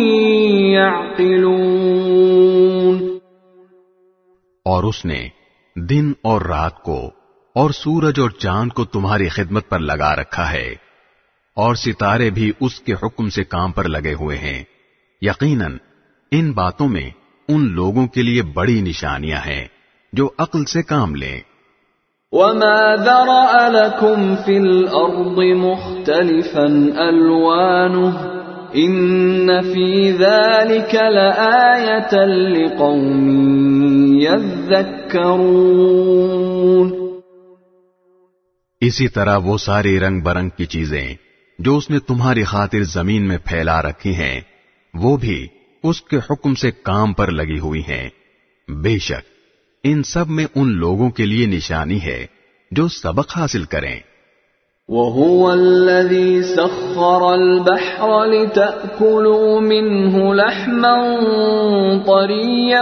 يَعْقِلُونَ اور اس نے دن اور رات کو اور سورج اور چاند کو تمہاری خدمت پر لگا رکھا ہے، اور ستارے بھی اس کے حکم سے کام پر لگے ہوئے ہیں۔ یقیناً ان باتوں میں ان لوگوں کے لیے بڑی نشانیاں ہیں جو عقل سے کام لیں۔ وَمَا ذَرَأَ لَكُمْ فِي الْأَرْضِ مُخْتَلِفًا أَلْوَانُهُ إِنَّ فِي ذَلِكَ لَآيَةً لِقَوْمٍ يَذَّكَّرُونَ اسی طرح وہ ساری رنگ برنگ کی چیزیں جو اس نے تمہاری خاطر زمین میں پھیلا رکھی ہیں وہ بھی اس کے حکم سے کام پر لگی ہوئی ہیں۔ بے شک ان سب میں ان لوگوں کے لیے نشانی ہے جو سبق حاصل کریں۔ وهو الذي سخر البحر لتأكلوا منه لحما طريا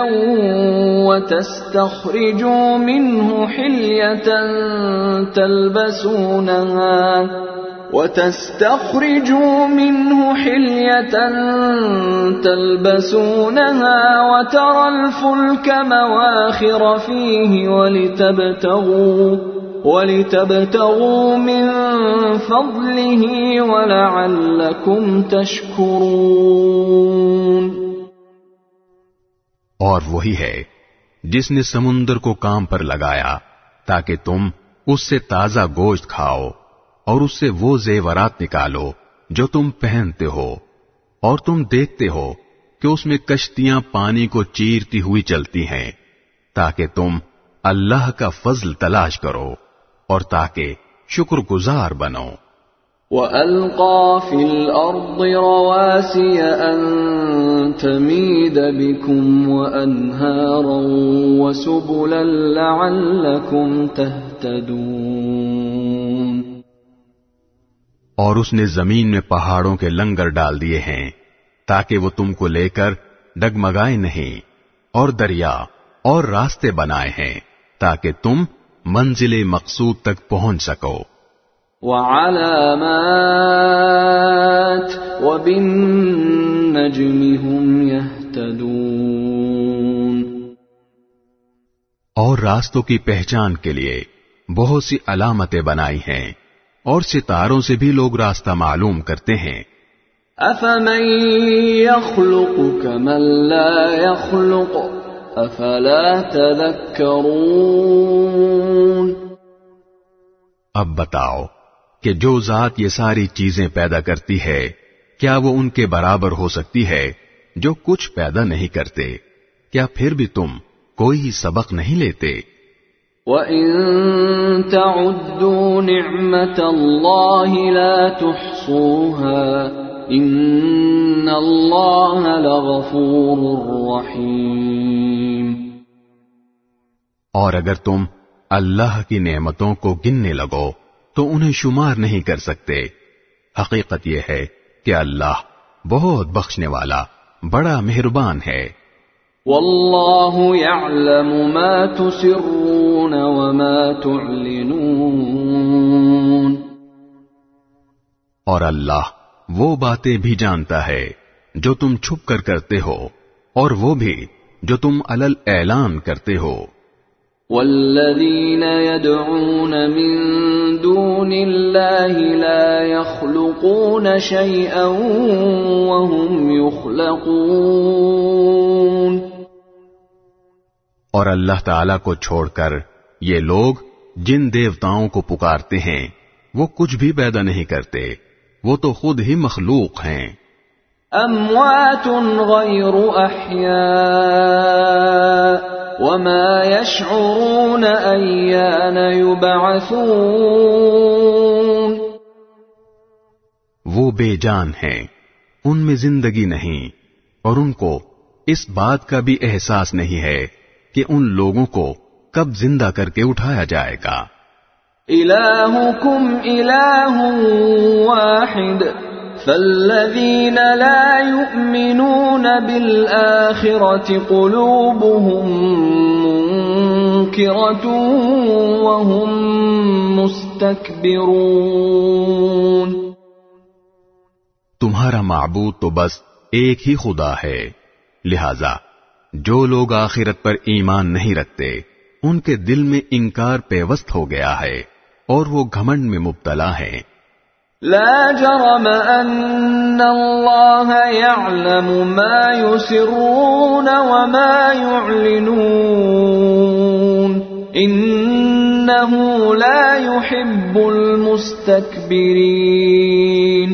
وتستخرجوا منه حلية تلبسونها وترى الفلك مواخر فيه ولتبتغوا من فضله ولعلكم تشكرون۔ اور وہی ہے جس نے سمندر کو کام پر لگایا تاکہ تم اس سے تازہ گوشت کھاؤ اور اس سے وہ زیورات نکالو جو تم پہنتے ہو، اور تم دیکھتے ہو کہ اس میں کشتیاں پانی کو چیرتی ہوئی چلتی ہیں تاکہ تم اللہ کا فضل تلاش کرو اور تاکہ شکر گزار بنو۔ وَأَلْقَى فِي الْأَرْضِ رَوَاسِيَ أَن تَمِيدَ بِكُمْ وَأَنْهَارًا وَسُبُلًا لَعَلَّكُمْ تَهْتَدُونَ۔ اور اس نے زمین میں پہاڑوں کے لنگر ڈال دیے ہیں تاکہ وہ تم کو لے کر ڈگمگائے نہیں، اور دریا اور راستے بنائے ہیں تاکہ تم منزل مقصود تک پہنچ سکو۔ وَعَلَامَاتٍ وَبِالنَّجْمِ هُمْ يَهْتَدُونَ۔ اور راستوں کی پہچان کے لیے بہت سی علامتیں بنائی ہیں، اور ستاروں سے بھی لوگ راستہ معلوم کرتے ہیں۔ أَفَمَن يَخْلُقُ كَمَن لَّا يَخْلُقُ أَفَلَا تَذَكَّرُونَ۔ اب بتاؤ کہ جو ذات یہ ساری چیزیں پیدا کرتی ہے، کیا وہ ان کے برابر ہو سکتی ہے جو کچھ پیدا نہیں کرتے؟ کیا پھر بھی تم کوئی سبق نہیں لیتے؟ وَإِن تَعُدُّوا نِعْمَةَ اللَّهِ لَا تُحْصُوهَا إِنَّ اللَّهَ لَغَفُورٌ رَّحِيمٌ۔ اور اگر تم اللہ کی نعمتوں کو گننے لگو تو انہیں شمار نہیں کر سکتے۔ حقیقت یہ ہے کہ اللہ بہت بخشنے والا بڑا مہربان ہے۔ واللہ یعلم ما تسرون وما تعلنون۔ اور اللہ وہ باتیں بھی جانتا ہے جو تم چھپ کر کرتے ہو، اور وہ بھی جو تم علل اعلان کرتے ہو۔ والذین يدعون من دون اللہ لا يخلقون شیئا وهم يخلقون۔ اور اللہ تعالی کو چھوڑ کر یہ لوگ جن دیوتاؤں کو پکارتے ہیں وہ کچھ بھی پیدا نہیں کرتے، وہ تو خود ہی مخلوق ہیں۔ اموات غیر احیاء وما يشعرون ایان یبعثون۔ وہ بے جان ہیں، ان میں زندگی نہیں، اور ان کو اس بات کا بھی احساس نہیں ہے کہ ان لوگوں کو کب زندہ کر کے اٹھایا جائے گا۔ الہکم الہ واحد فالذین لا یؤمنون بالآخرة قلوبهم منکرة وهم مستکبرون۔ تمہارا معبود تو بس ایک ہی خدا ہے، لہذا جو لوگ آخرت پر ایمان نہیں رکھتے ان کے دل میں انکار پیوست ہو گیا ہے اور وہ گھمنڈ میں مبتلا ہیں۔ لا جرم ان اللہ یعلم ما یسرون وما یعلنون انہ لا يحب المستکبرین۔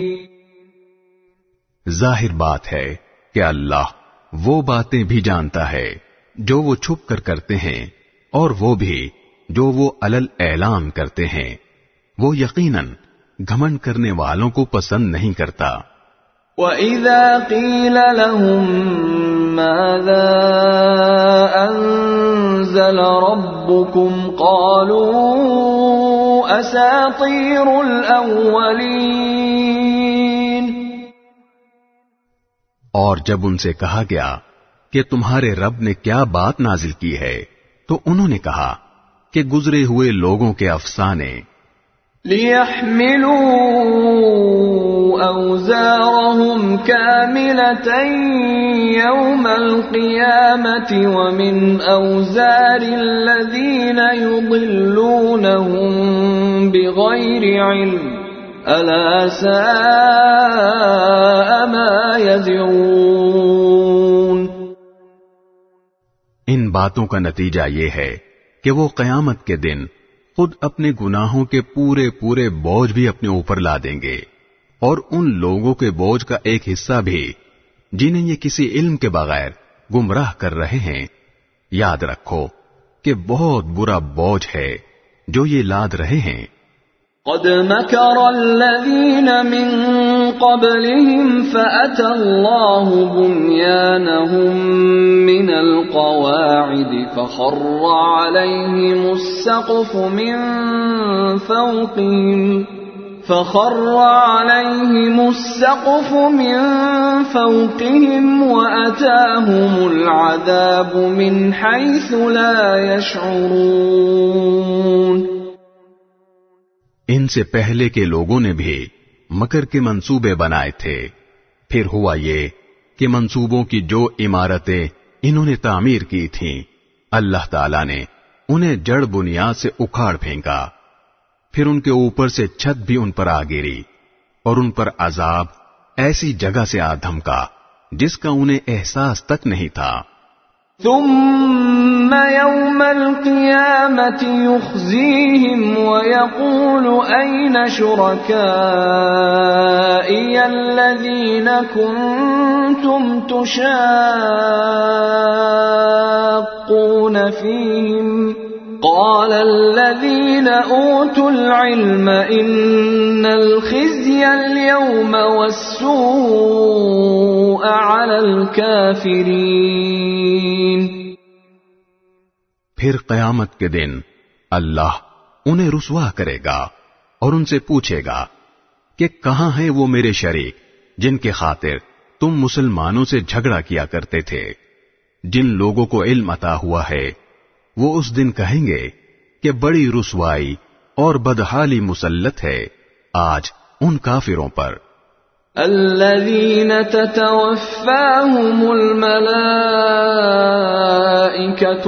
ظاہر بات ہے کہ اللہ وہ باتیں بھی جانتا ہے جو وہ چھپ کر کرتے ہیں، اور وہ بھی جو وہ علل اعلان کرتے ہیں، وہ یقیناً گھمنڈ کرنے والوں کو پسند نہیں کرتا۔ وَإِذَا قِيلَ لَهُم مَّاذَا أَنزَلَ رَبُّكُمْ قَالُوا أساطير الأولين. اور جب ان سے کہا گیا کہ تمہارے رب نے کیا بات نازل کی ہے تو انہوں نے کہا کہ گزرے ہوئے لوگوں کے افسانے. لِيَحْمِلُوا أَوْزَارَهُمْ كَامِلَةً يَوْمَ الْقِيَامَةِ وَمِنْ أَوْزَارِ الَّذِينَ يُضِلُّونَهُمْ بِغَيْرِ عِلْمٍ أَلَا سَاءَ مَا يَزِرُونَ. ان باتوں کا نتیجہ یہ ہے کہ وہ قیامت کے دن خود اپنے گناہوں کے پورے پورے بوجھ بھی اپنے اوپر لا دیں گے اور ان لوگوں کے بوجھ کا ایک حصہ بھی جنہیں یہ کسی علم کے بغیر گمراہ کر رہے ہیں. یاد رکھو کہ بہت برا بوجھ ہے جو یہ لاد رہے ہیں. قد مكر الذين من قبلهم فأتى الله بنيانهم من القواعد فخر عليهم السقف من فوقهم وأتاهم العذاب من حيث لا يشعرون. ان سے پہلے کے لوگوں نے بھی مکر کے منصوبے بنائے تھے. پھر ہوا یہ کہ منصوبوں کی جو عمارتیں انہوں نے تعمیر کی تھیں اللہ تعالیٰ نے انہیں جڑ بنیاد سے اکھاڑ پھینکا. پھر ان کے اوپر سے چھت بھی ان پر آ گری اور ان پر عذاب ایسی جگہ سے آ دھمکا جس کا انہیں احساس تک نہیں تھا. ثم يوم القيامة يخزيهم ويقول أين شركائي الذين كنتم تشاقون فيهم قال الذين أوتوا العلم إن الخزي اليوم والسوء على الكافرين. پھر قیامت کے دن اللہ انہیں رسوا کرے گا اور ان سے پوچھے گا کہ کہاں ہیں وہ میرے شریک جن کے خاطر تم مسلمانوں سے جھگڑا کیا کرتے تھے. جن لوگوں کو علم عطا ہوا ہے وہ اس دن کہیں گے کہ بڑی رسوائی اور بدحالی مسلط ہے آج ان کافروں پر. الذين تتوفاهم الملائكة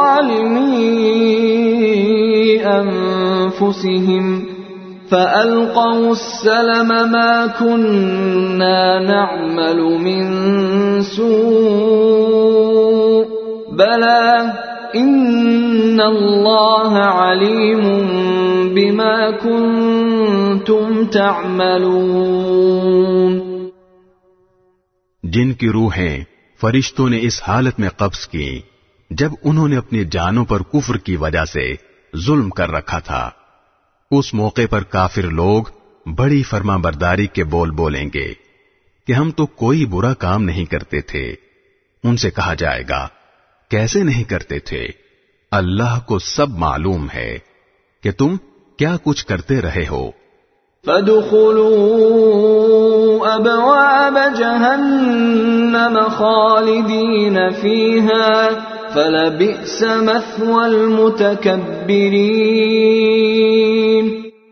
ظالمي أنفسهم فألقوا السلم ما كنا نعمل من سوء بلى إن الله عليم بما كنتم تعملون. جن کی روحیں فرشتوں نے اس حالت میں قبض کی جب انہوں نے اپنی جانوں پر کفر کی وجہ سے ظلم کر رکھا تھا، اس موقع پر کافر لوگ بڑی فرما برداری کے بول بولیں گے کہ ہم تو کوئی برا کام نہیں کرتے تھے. ان سے کہا جائے گا کیسے نہیں کرتے تھے؟ اللہ کو سب معلوم ہے کہ تم کیا کچھ کرتے رہے ہو. فَادْخُلُوا أَبْوَابَ جَهَنَّمَ خَالِدِينَ فِيهَا فَلَبِئْسَ مَثْوَى الْمُتَكَبِّرِينَ.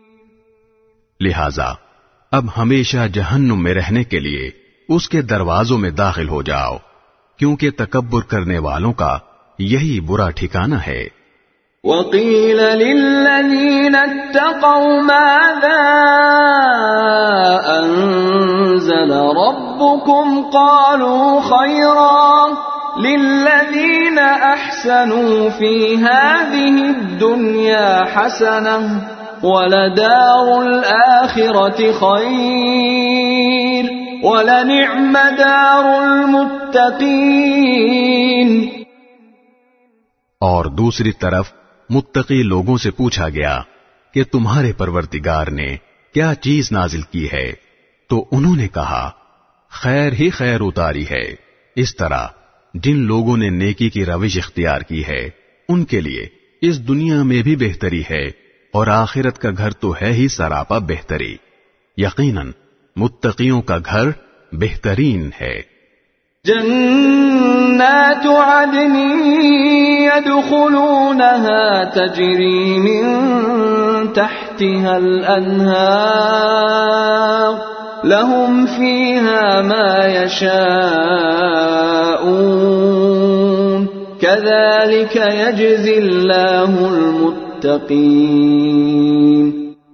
لہذا اب ہمیشہ جہنم میں رہنے کے لیے اس کے دروازوں میں داخل ہو جاؤ، کیونکہ تکبر کرنے والوں کا یہی برا ٹھکانہ ہے. وَقِيلَ لِلَّذِينَ اتَّقَوْا مَاذَا أَنزَلَ رَبُّكُمْ قَالُوا خَيْرًا لِلَّذِينَ أَحْسَنُوا فِي هَذِهِ الدُّنْيَا حَسَنَةٌ وَلَدَارُ الْآخِرَةِ خَيْرٌ وَلَنِعْمَ دَارُ الْمُتَّقِينَ. اور دوسری طرف متقی لوگوں سے پوچھا گیا کہ تمہارے پروردگار نے کیا چیز نازل کی ہے، تو انہوں نے کہا خیر ہی خیر اتاری ہے. اس طرح جن لوگوں نے نیکی کی روش اختیار کی ہے ان کے لیے اس دنیا میں بھی بہتری ہے اور آخرت کا گھر تو ہے ہی سراپا بہتری. یقیناً متقیوں کا گھر بہترین ہے. جنات عدن يدخلونها تجري من تحتها الأنهار لهم فيها ما يشاءون كذلك يجزي الله المتقين.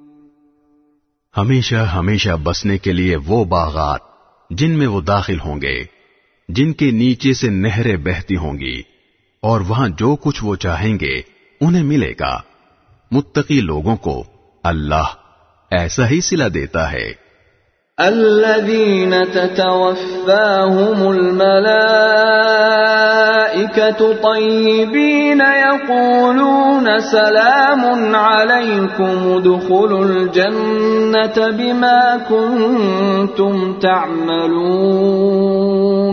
ہمیشہ ہمیشہ بسنے کے لیے وہ باغات جن میں وہ داخل ہوں گے، جن کے نیچے سے نہریں بہتی ہوں گی، اور وہاں جو کچھ وہ چاہیں گے انہیں ملے گا. متقی لوگوں کو اللہ ایسا ہی صلہ دیتا ہے. الذين تتوفاهم الملائكة طيبين يقولون سلام عليكم ادخلوا الجنة بما كنتم تعملون.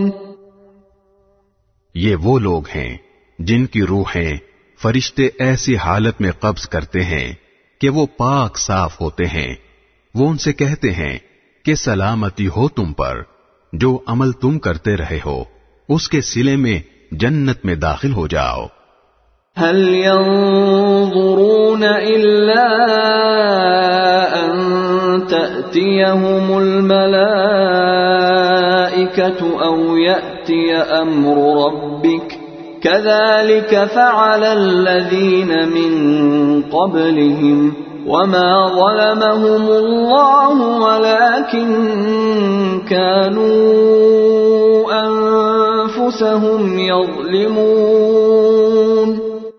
یہ وہ لوگ ہیں جن کی روحیں فرشتے ایسی حالت میں قبض کرتے ہیں کہ وہ پاک صاف ہوتے ہیں. وہ ان سے کہتے ہیں کہ سلامتی ہو تم پر، جو عمل تم کرتے رہے ہو اس کے صلے میں جنت میں داخل ہو جاؤ. هل ينظرون إلا أن تأتيهم الملائكة أو يأتي أمر ربك كذلك فعل الذين من قبلهم وما ظلمهم الله ولكن كانوا أنفسهم يظلمون.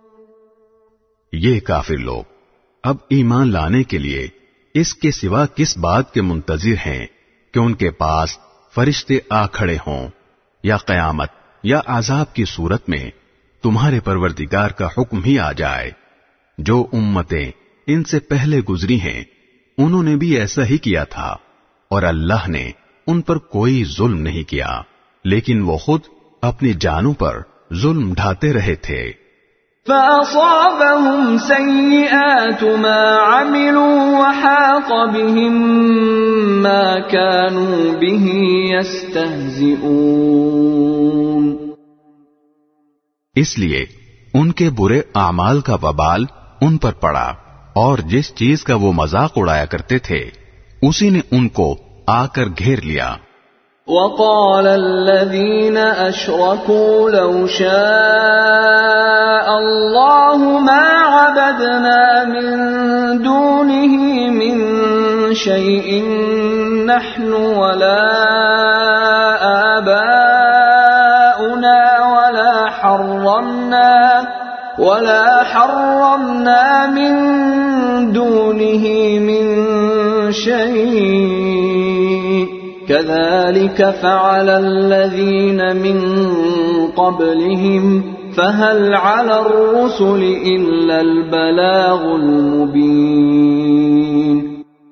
یہ کافر لوگ اب ایمان لانے کے لیے اس کے سوا کس بات کے منتظر ہیں کہ ان کے پاس فرشتے آ کھڑے ہوں، یا قیامت یا عذاب کی صورت میں تمہارے پروردگار کا حکم ہی آ جائے. جو امتیں ان سے پہلے گزری ہیں انہوں نے بھی ایسا ہی کیا تھا، اور اللہ نے ان پر کوئی ظلم نہیں کیا، لیکن وہ خود اپنی جانوں پر ظلم ڈھاتے رہے تھے. فأصابهم سيئات ما عملوا وحاق بهم ما كانوا به يستهزئون. اس لیے ان کے برے اعمال کا وبال ان پر پڑا، اور جس چیز کا وہ مذاق اڑایا کرتے تھے اسی نے ان کو آ کر گھیر لیا. وقال الذين أشركوا لو شاء الله ما عبدنا من دونه من شيء نحن ولا آباؤنا ولا حرمنا من دونه من شيء كذلك فعل الذين من قبلهم فهل على الرسل إلا البلاغ المبين.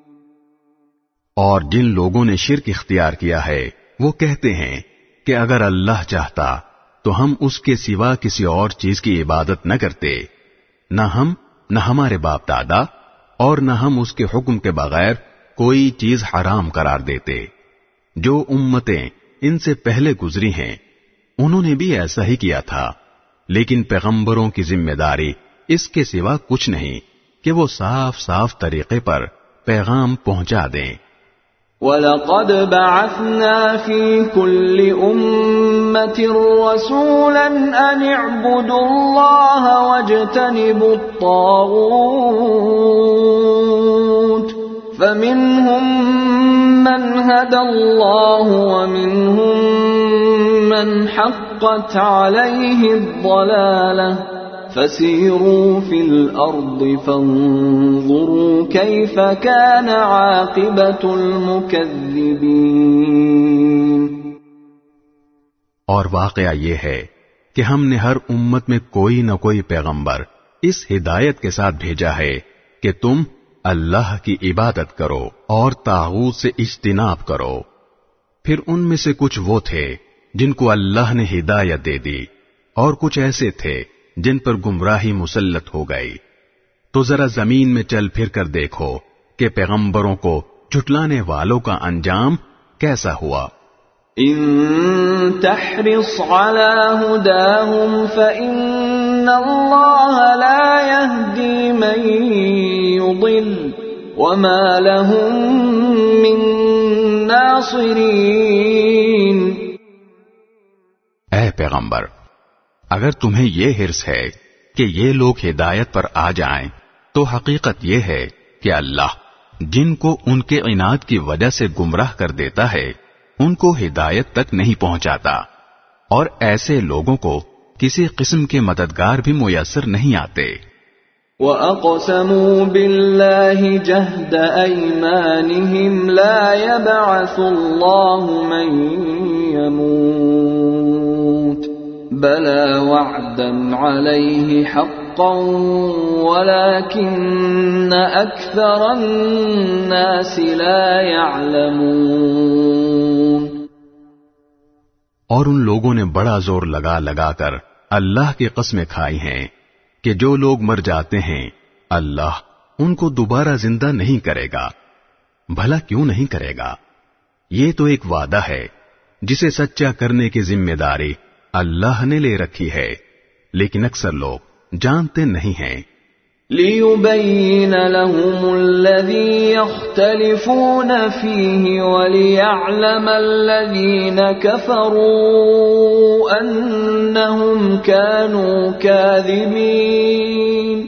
اور جن لوگوں نے شرک اختیار کیا ہے وہ کہتے ہیں کہ اگر اللہ چاہتا تو ہم اس کے سوا کسی اور چیز کی عبادت نہ کرتے، نہ ہم نہ ہمارے باپ دادا، اور نہ ہم اس کے حکم کے بغیر کوئی چیز حرام قرار دیتے. جو امتیں ان سے پہلے گزری ہیں انہوں نے بھی ایسا ہی کیا تھا، لیکن پیغمبروں کی ذمہ داری اس کے سوا کچھ نہیں کہ وہ صاف صاف طریقے پر پیغام پہنچا دیں. وَلَقَدْ بَعَثْنَا فِي كُلِّ أُمَّةٍ رَّسُولًا أَنِ اعْبُدُوا اللَّهَ وَاجْتَنِبُوا الطَّاغُوتَ فَمِنْهُمْ مَنْ هَدَى اللَّهُ وَمِنْهُمْ مَنْ حَقَّتْ عَلَيْهِ الضَّلَالَةُ فَسِيرُوا فِي الْأَرْضِ فَانظُرُوا كَيْفَ كَانَ عَاقِبَةُ الْمُكَذِّبِينَ. اور واقعہ یہ ہے کہ ہم نے ہر امت میں کوئی نہ کوئی پیغمبر اس ہدایت کے ساتھ بھیجا ہے کہ تم اللہ کی عبادت کرو اور طاغوت سے اجتناب کرو. پھر ان میں سے کچھ وہ تھے جن کو اللہ نے ہدایت دے دی، اور کچھ ایسے تھے جن پر گمراہی مسلط ہو گئی. تو ذرا زمین میں چل پھر کر دیکھو کہ پیغمبروں کو جھٹلانے والوں کا انجام کیسا ہوا۔ ان تحرص على هداهم فإن الله لا يهدي من يضل وما لهم من ناصرين۔ اے پیغمبر، اگر تمہیں یہ حرص ہے کہ یہ لوگ ہدایت پر آ جائیں تو حقیقت یہ ہے کہ اللہ جن کو ان کے عناد کی وجہ سے گمراہ کر دیتا ہے ان کو ہدایت تک نہیں پہنچاتا، اور ایسے لوگوں کو کسی قسم کے مددگار بھی میسر نہیں آتے۔ وَأَقْسَمُوا بِاللَّهِ جَهْدَ أَيْمَانِهِمْ لَا يَبْعَثُ اللَّهُ مَن يَمُوتُ بَلَى وَعْدًا عَلَيْهِ حَقًّا وَلَكِنَّ أَكْثَرَ النَّاسِ لَا يَعْلَمُونَ۔ اور ان لوگوں نے بڑا زور لگا لگا کر اللہ کی قسمیں کھائی ہیں کہ جو لوگ مر جاتے ہیں اللہ ان کو دوبارہ زندہ نہیں کرے گا۔ بھلا کیوں نہیں کرے گا؟ یہ تو ایک وعدہ ہے جسے سچا کرنے کی ذمہ داری اللہ نے لے رکھی ہے، لیکن اکثر لوگ جانتے نہیں ہیں۔ لِيُبَيِّنَ لَهُمُ الَّذِي يَخْتَلِفُونَ فِيهِ وَلِيَعْلَمَ الَّذِينَ كَفَرُوا أَنَّهُمْ كَانُوا كَاذِبِينَ۔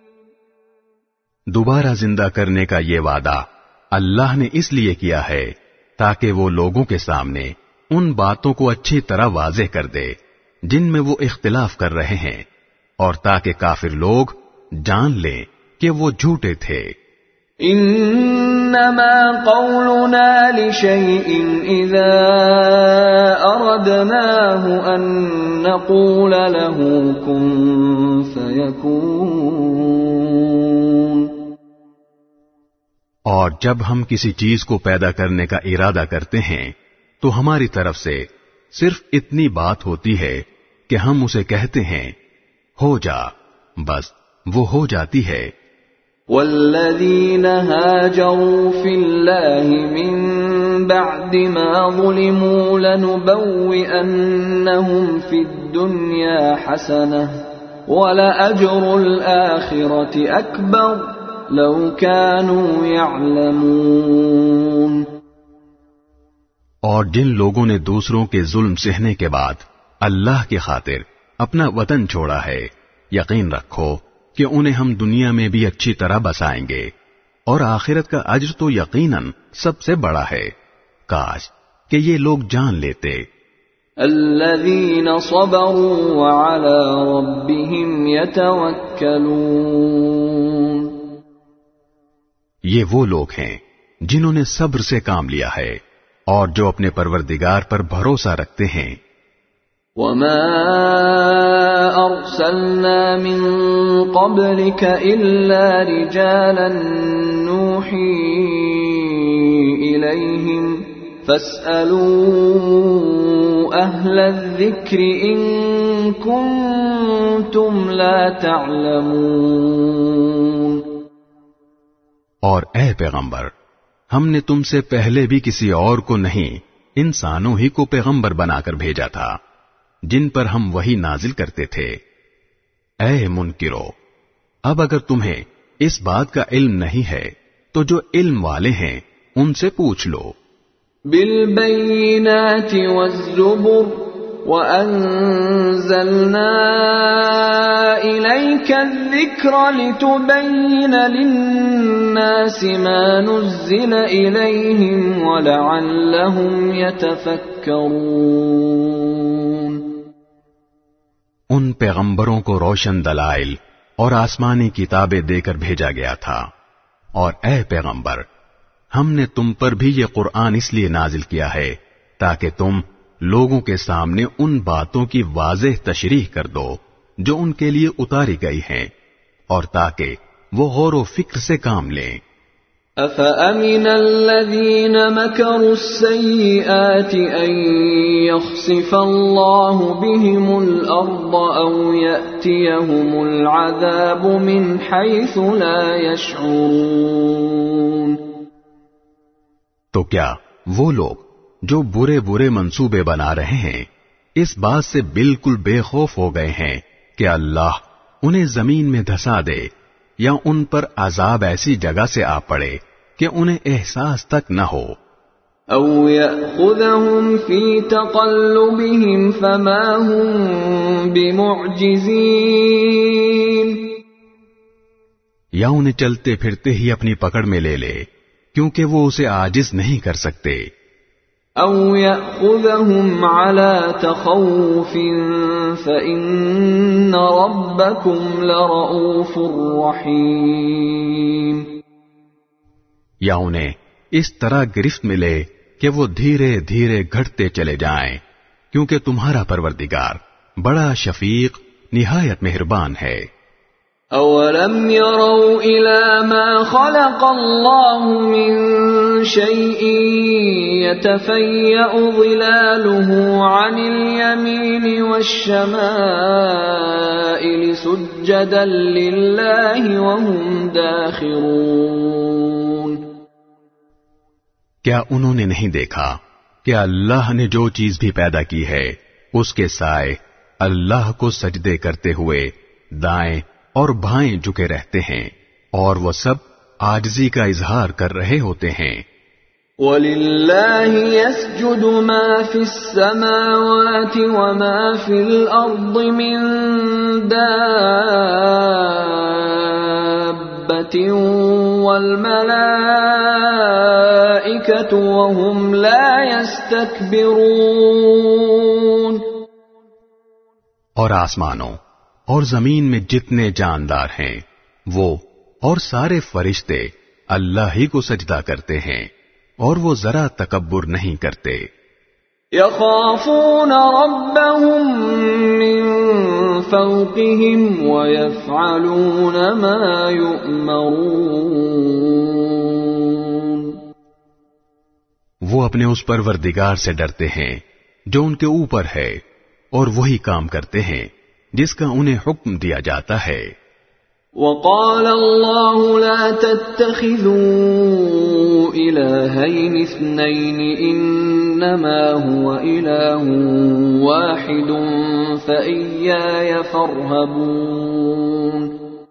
دوبارہ زندہ کرنے کا یہ وعدہ اللہ نے اس لیے کیا ہے تاکہ وہ لوگوں کے سامنے ان باتوں کو اچھی طرح واضح کر دے جن میں وہ اختلاف کر رہے ہیں، اور تاکہ کافر لوگ جان لیں کہ وہ جھوٹے تھے۔ انما قولنا لشيء اذا اردناه ان نقول له كن فيكون۔ اور جب ہم کسی چیز کو پیدا کرنے کا ارادہ کرتے ہیں تو ہماری طرف سے صرف اتنی بات ہوتی ہے کہ ہم اسے کہتے ہیں ہو جا، بس وہ ہو جاتی ہے۔ والذین هاجروا فی اللہ من بعد ما ظلموا لنبوئنہم فی الدنیا حسنہ ولأجر الآخرة اکبر لو كانوا يعلمون۔ اور جن لوگوں نے دوسروں کے ظلم سہنے کے بعد اللہ کی خاطر اپنا وطن چھوڑا ہے، یقین رکھو کہ انہیں ہم دنیا میں بھی اچھی طرح بسائیں گے، اور آخرت کا اجر تو یقیناً سب سے بڑا ہے۔ کاش کہ یہ لوگ جان لیتے۔ الذین صبروا وعلی ربهم یتوکلون۔ یہ وہ لوگ ہیں جنہوں نے صبر سے کام لیا ہے اور جو اپنے پروردگار پر بھروسہ رکھتے ہیں۔ وَمَا أَرْسَلْنَا مِن قَبْلِكَ إِلَّا رِجَالًا نُوحِي إِلَيْهِمْ فَاسْأَلُوا أَهْلَ الذِّكْرِ إِن كُنتُمْ لَا تَعْلَمُونَ۔ اور اے پیغمبر، ہم نے تم سے پہلے بھی کسی اور کو نہیں، انسانوں ہی کو پیغمبر بنا کر بھیجا تھا جن پر ہم وحی نازل کرتے تھے۔ اے منکرو، اب اگر تمہیں اس بات کا علم نہیں ہے تو جو علم والے ہیں ان سے پوچھ لو۔ بالبینات والزبر وَأَنزَلْنَا إِلَيْكَ الذِّكْرَ لِتُبَيِّنَ لِلنَّاسِ مَا نُزِّلَ إِلَيْهِمْ وَلَعَلَّهُمْ يَتَفَكَّرُونَ۔ ان پیغمبروں کو روشن دلائل اور آسمانی کتابیں دے کر بھیجا گیا تھا، اور اے پیغمبر، ہم نے تم پر بھی یہ قرآن اس لیے نازل کیا ہے تاکہ تم لوگوں کے سامنے ان باتوں کی واضح تشریح کر دو جو ان کے لیے اتاری گئی ہیں، اور تاکہ وہ غور و فکر سے کام لیں۔ أفأمن الذين مكروا السيئات أن يخسف الله بهم الأرض أو يأتيهم العذاب من حيث لا يشعرون۔ تو کیا وہ لوگ جو برے برے منصوبے بنا رہے ہیں اس بات سے بالکل بے خوف ہو گئے ہیں کہ اللہ انہیں زمین میں دھسا دے یا ان پر عذاب ایسی جگہ سے آ پڑے کہ انہیں احساس تک نہ ہو، او یأخذہم فی تقلبہم فما ہم بمعجزین، یا انہیں چلتے پھرتے ہی اپنی پکڑ میں لے لے کیونکہ وہ اسے عاجز نہیں کر سکتے، او یأخذہم علی تخوف فإن ربکم لرؤوف رحیم، یا انہیں اس طرح گرفت ملے کہ وہ دھیرے دھیرے گھٹتے چلے جائیں کیونکہ تمہارا پروردگار بڑا شفیق نہایت مہربان ہے۔ اولم يروا الى ما خلق الله من شيء يتفيأ ظلاله عن اليمين والشمائل سجدا لله وهم داخرون، کیا انہوں نے نہیں دیکھا کہ اللہ نے جو چیز بھی پیدا کی ہے اس کے سائے اللہ کو سجدے کرتے ہوئے دائیں اور بھائیں جھکے رہتے ہیں اور وہ سب عاجزی کا اظہار کر رہے ہوتے ہیں۔ وَلِلَّهِ يَسْجُدُ مَا فِي السَّمَاوَاتِ وَمَا فِي الْأَرْضِ مِن دَابَّةٍ وَالْمَلَائِكَةُ وَهُمْ لَا يَسْتَكْبِرُونَ، اور آسمانوں اور زمین میں جتنے جاندار ہیں وہ اور سارے فرشتے اللہ ہی کو سجدہ کرتے ہیں اور وہ ذرا تکبر نہیں کرتے۔ يخافون ربهم من فوقهم ويفعلون ما يؤمرون، وہ اپنے اس پروردگار سے ڈرتے ہیں جو ان کے اوپر ہے اور وہی کام کرتے ہیں جس کا انہیں حکم دیا جاتا ہے۔ وقال اللہ لا تتخذوا الہین اثنین انما هو الہ واحد فإیای فارہبون،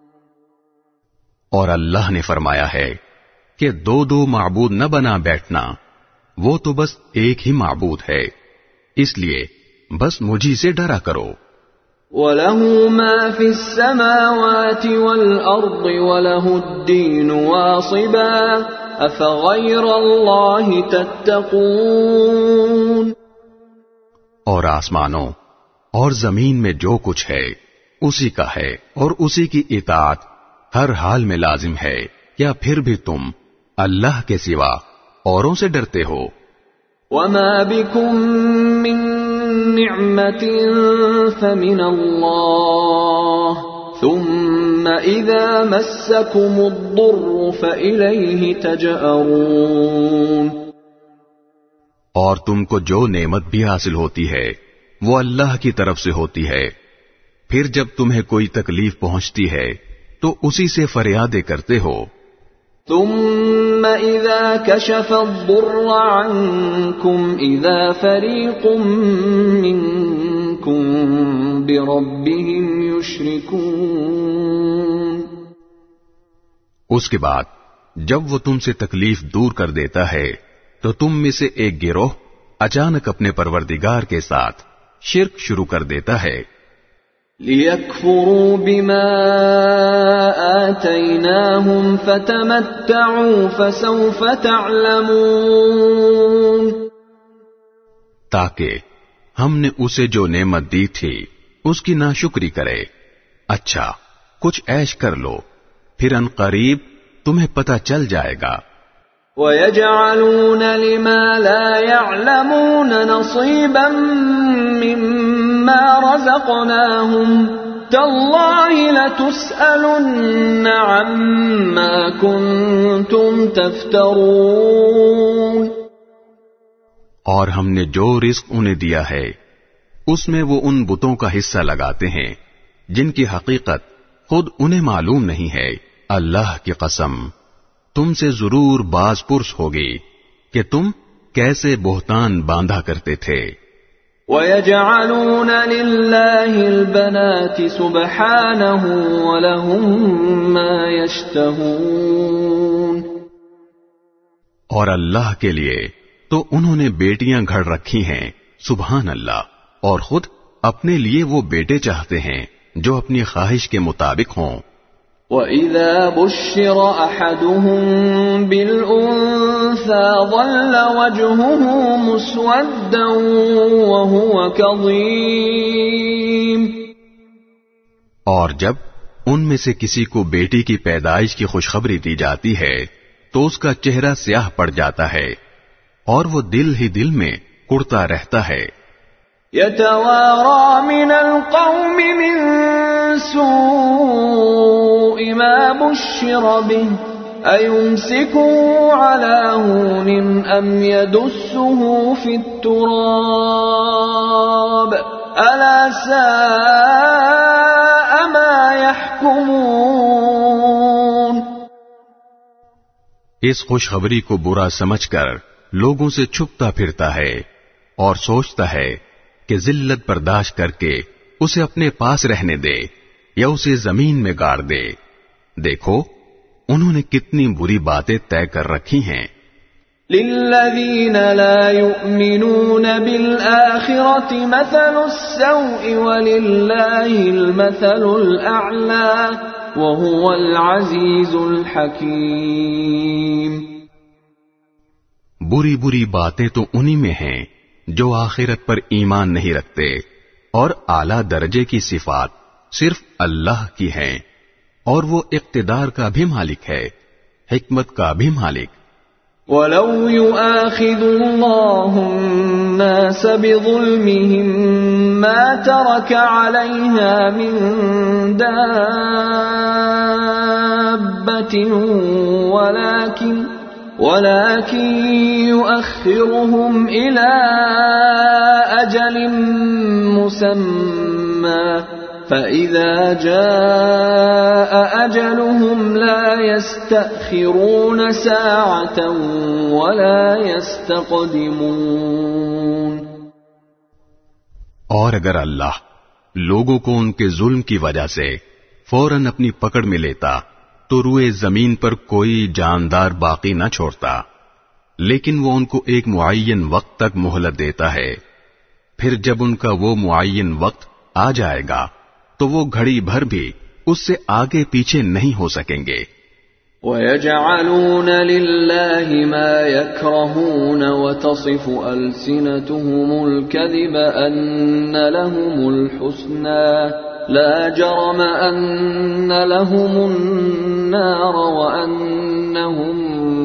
اور اللہ نے فرمایا ہے کہ دو دو معبود نہ بنا بیٹھنا، وہ تو بس ایک ہی معبود ہے، اس لیے بس مجھی سے ڈرا کرو۔ وَلَهُ مَا فِي السَّمَاوَاتِ وَالْأَرْضِ وَلَهُ الدِّينُ وَاصِبًا أَفَغَيْرَ اللَّهِ تَتَّقُونَ، اور آسمانوں اور زمین میں جو کچھ ہے اسی کا ہے اور اسی کی اطاعت ہر حال میں لازم ہے، کیا پھر بھی تم اللہ کے سوا اوروں سے ڈرتے ہو؟ وَمَا بِكُم مِّن نِّعْمَةٍ فَمِنَ اللَّهِ ثُمَّ إِذَا مَسَّكُمُ الضُّرُّ فَإِلَيْهِ تَجْأَرُونَ، اور تم کو جو نعمت بھی حاصل ہوتی ہے وہ اللہ کی طرف سے ہوتی ہے، پھر جب تمہیں کوئی تکلیف پہنچتی ہے تو اسی سے فریادیں کرتے ہو۔ ثم اذا كشف الضر عنكم اذا فريق منكم بربهم يشركون، اس کے بعد جب وہ تم سے تکلیف دور کر دیتا ہے تو تم میں سے ایک گروہ اچانک اپنے پروردگار کے ساتھ شرک شروع کر دیتا ہے۔ لِيَكْفُرُوا بِمَا آتَيْنَاهُمْ فَتَمَتَّعُوا فَسَوْفَ تَعْلَمُونَ، تاکہ ہم نے اسے جو نعمت دی تھی اس کی ناشکری کرے، اچھا کچھ عیش کر لو، پھر ان قریب تمہیں پتہ چل جائے گا۔ وَيَجْعَلُونَ لِمَا لَا يَعْلَمُونَ نَصِيبًا مِّمَّا رَزَقْنَاهُمْ تاللہ لتسألن عما کنتم تفترون. اور ہم نے جو رزق انہیں دیا ہے اس میں وہ ان بتوں کا حصہ لگاتے ہیں جن کی حقیقت خود انہیں معلوم نہیں ہے. اللہ کی قسم تم سے ضرور باز پرس ہوگی کہ تم کیسے بہتان باندھا کرتے تھے. وَيَجْعَلُونَ لِلَّهِ الْبَنَاتِ سُبْحَانَهُ وَلَهُم مَّا يَشْتَهُونَ. اور اللہ کے لیے تو انہوں نے بیٹیاں گھڑ رکھی ہیں سبحان اللہ، اور خود اپنے لیے وہ بیٹے چاہتے ہیں جو اپنی خواہش کے مطابق ہوں. وَإِذَا بُشِّرَ أَحَدُهُم بِالْأُنثَىٰ ظَلَّ وَجْهُهُ مُسْوَدًّا وَهُوَ كَظِيمٌ. اور جب ان میں سے کسی کو بیٹی کی پیدائش کی خوشخبری دی جاتی ہے تو اس کا چہرہ سیاہ پڑ جاتا ہے اور وہ دل ہی دل میں کڑتا رہتا ہے. يَتَوَارَى مِنَ الْقَوْمِ مِنْ سُوءِ مَا بُشِّرَ بِهِ أَيُمْسِكُهُ عَلَى هُونٍ أَمْ يَدُسُّهُ فِي التُّرَابِ أَلَا سَاءَ مَا يَحْكُمُونَ. اس خوشخبری کو برا سمجھ کر لوگوں سے چھپتا پھرتا ہے اور سوچتا ہے کہ ذلت برداشت کر کے اسے اپنے پاس رہنے دے یا اسے زمین میں گاڑ دے. دیکھو انہوں نے کتنی بری باتیں طے کر رکھی ہیں. لِلَّذِينَ لَا يُؤْمِنُونَ بِالْآخِرَةِ مَثَلُ السَّوْءِ وَلِلَّهِ الْمَثَلُ الْأَعْلَى وَهُوَ الْعَزِيزُ الْحَكِيمُ. بری بری باتیں تو انہی میں ہیں جو آخرت پر ایمان نہیں رکھتے، اور اعلیٰ درجے کی صفات صرف اللہ کی ہیں، اور وہ اقتدار کا بھی مالک ہے، حکمت کا بھی مالک. وَلَوْ يُؤَاخِذُ اللَّهُ النَّاسَ بِظُلْمِهِمْ مَا تَرَكَ عَلَيْهَا مِن دَابَّةٍ ولكن يؤخرهم إلى أجل مسمى فإذا جاء أجلهم لا يستأخرون ساعة ولا يستقدمون. اور اگر اللہ لوگوں کو ان کے ظلم کی وجہ سے فوراً اپنی پکڑ میں لیتا تو روئے زمین پر کوئی جاندار باقی نہ چھوڑتا، لیکن وہ ان کو ایک معین وقت تک مہلت دیتا ہے. پھر جب ان کا وہ معین وقت آ جائے گا تو وہ گھڑی بھر بھی اس سے آگے پیچھے نہیں ہو سکیں گے. وَيَجْعَلُونَ لِلَّهِ مَا يَكْرَهُونَ وَتَصِفُ أَلْسِنَتُهُمُ الْكَذِبَ أَنَّ لَهُمُ الْحُسْنَى لَا جَرَمَ أَنَّ لَهُمُ النَّارَ وَأَنَّهُمْ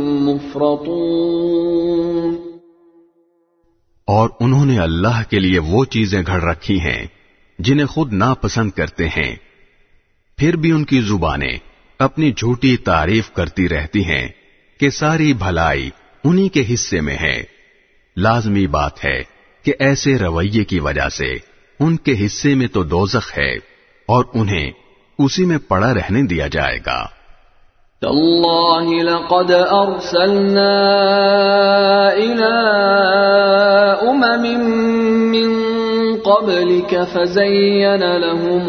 مُفْرَطُونَ. اور انہوں نے اللہ کے لیے وہ چیزیں گھڑ رکھی ہیں جنہیں خود ناپسند کرتے ہیں، پھر بھی ان کی زبانیں اپنی جھوٹی تعریف کرتی رہتی ہیں کہ ساری بھلائی انہی کے حصے میں ہے. لازمی بات ہے کہ ایسے رویے کی وجہ سے ان کے حصے میں تو دوزخ ہے اور انہیں اسی میں پڑا رہنے دیا جائے گا. تاللہ لقد ارسلنا الى امم من قبلك فزين لهم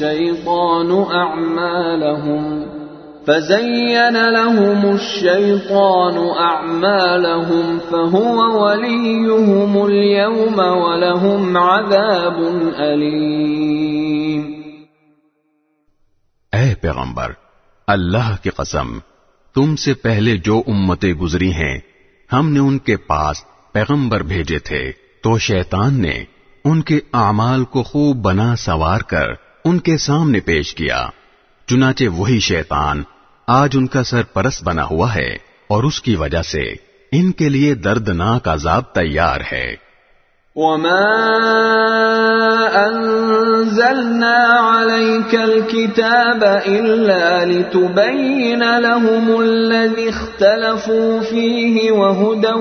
الشيطان أعمالهم فهو وليهم اليوم ولهم عذاب أليم. اے پیغمبر، اللہ کی قسم، تم سے پہلے جو امتیں گزری ہیں ہم نے ان کے پاس پیغمبر بھیجے تھے تو شیطان نے ان کے اعمال کو خوب بنا سنوار کر ان کے سامنے پیش کیا. چنانچہ وہی شیطان آج ان کا سرپرست بنا ہوا ہے اور اس کی وجہ سے ان کے لیے دردناک عذاب تیار ہے. وَمَا أنزلنا عليك الكتاب إلا لتبين لهم الذي اختلفوا فيه وهدى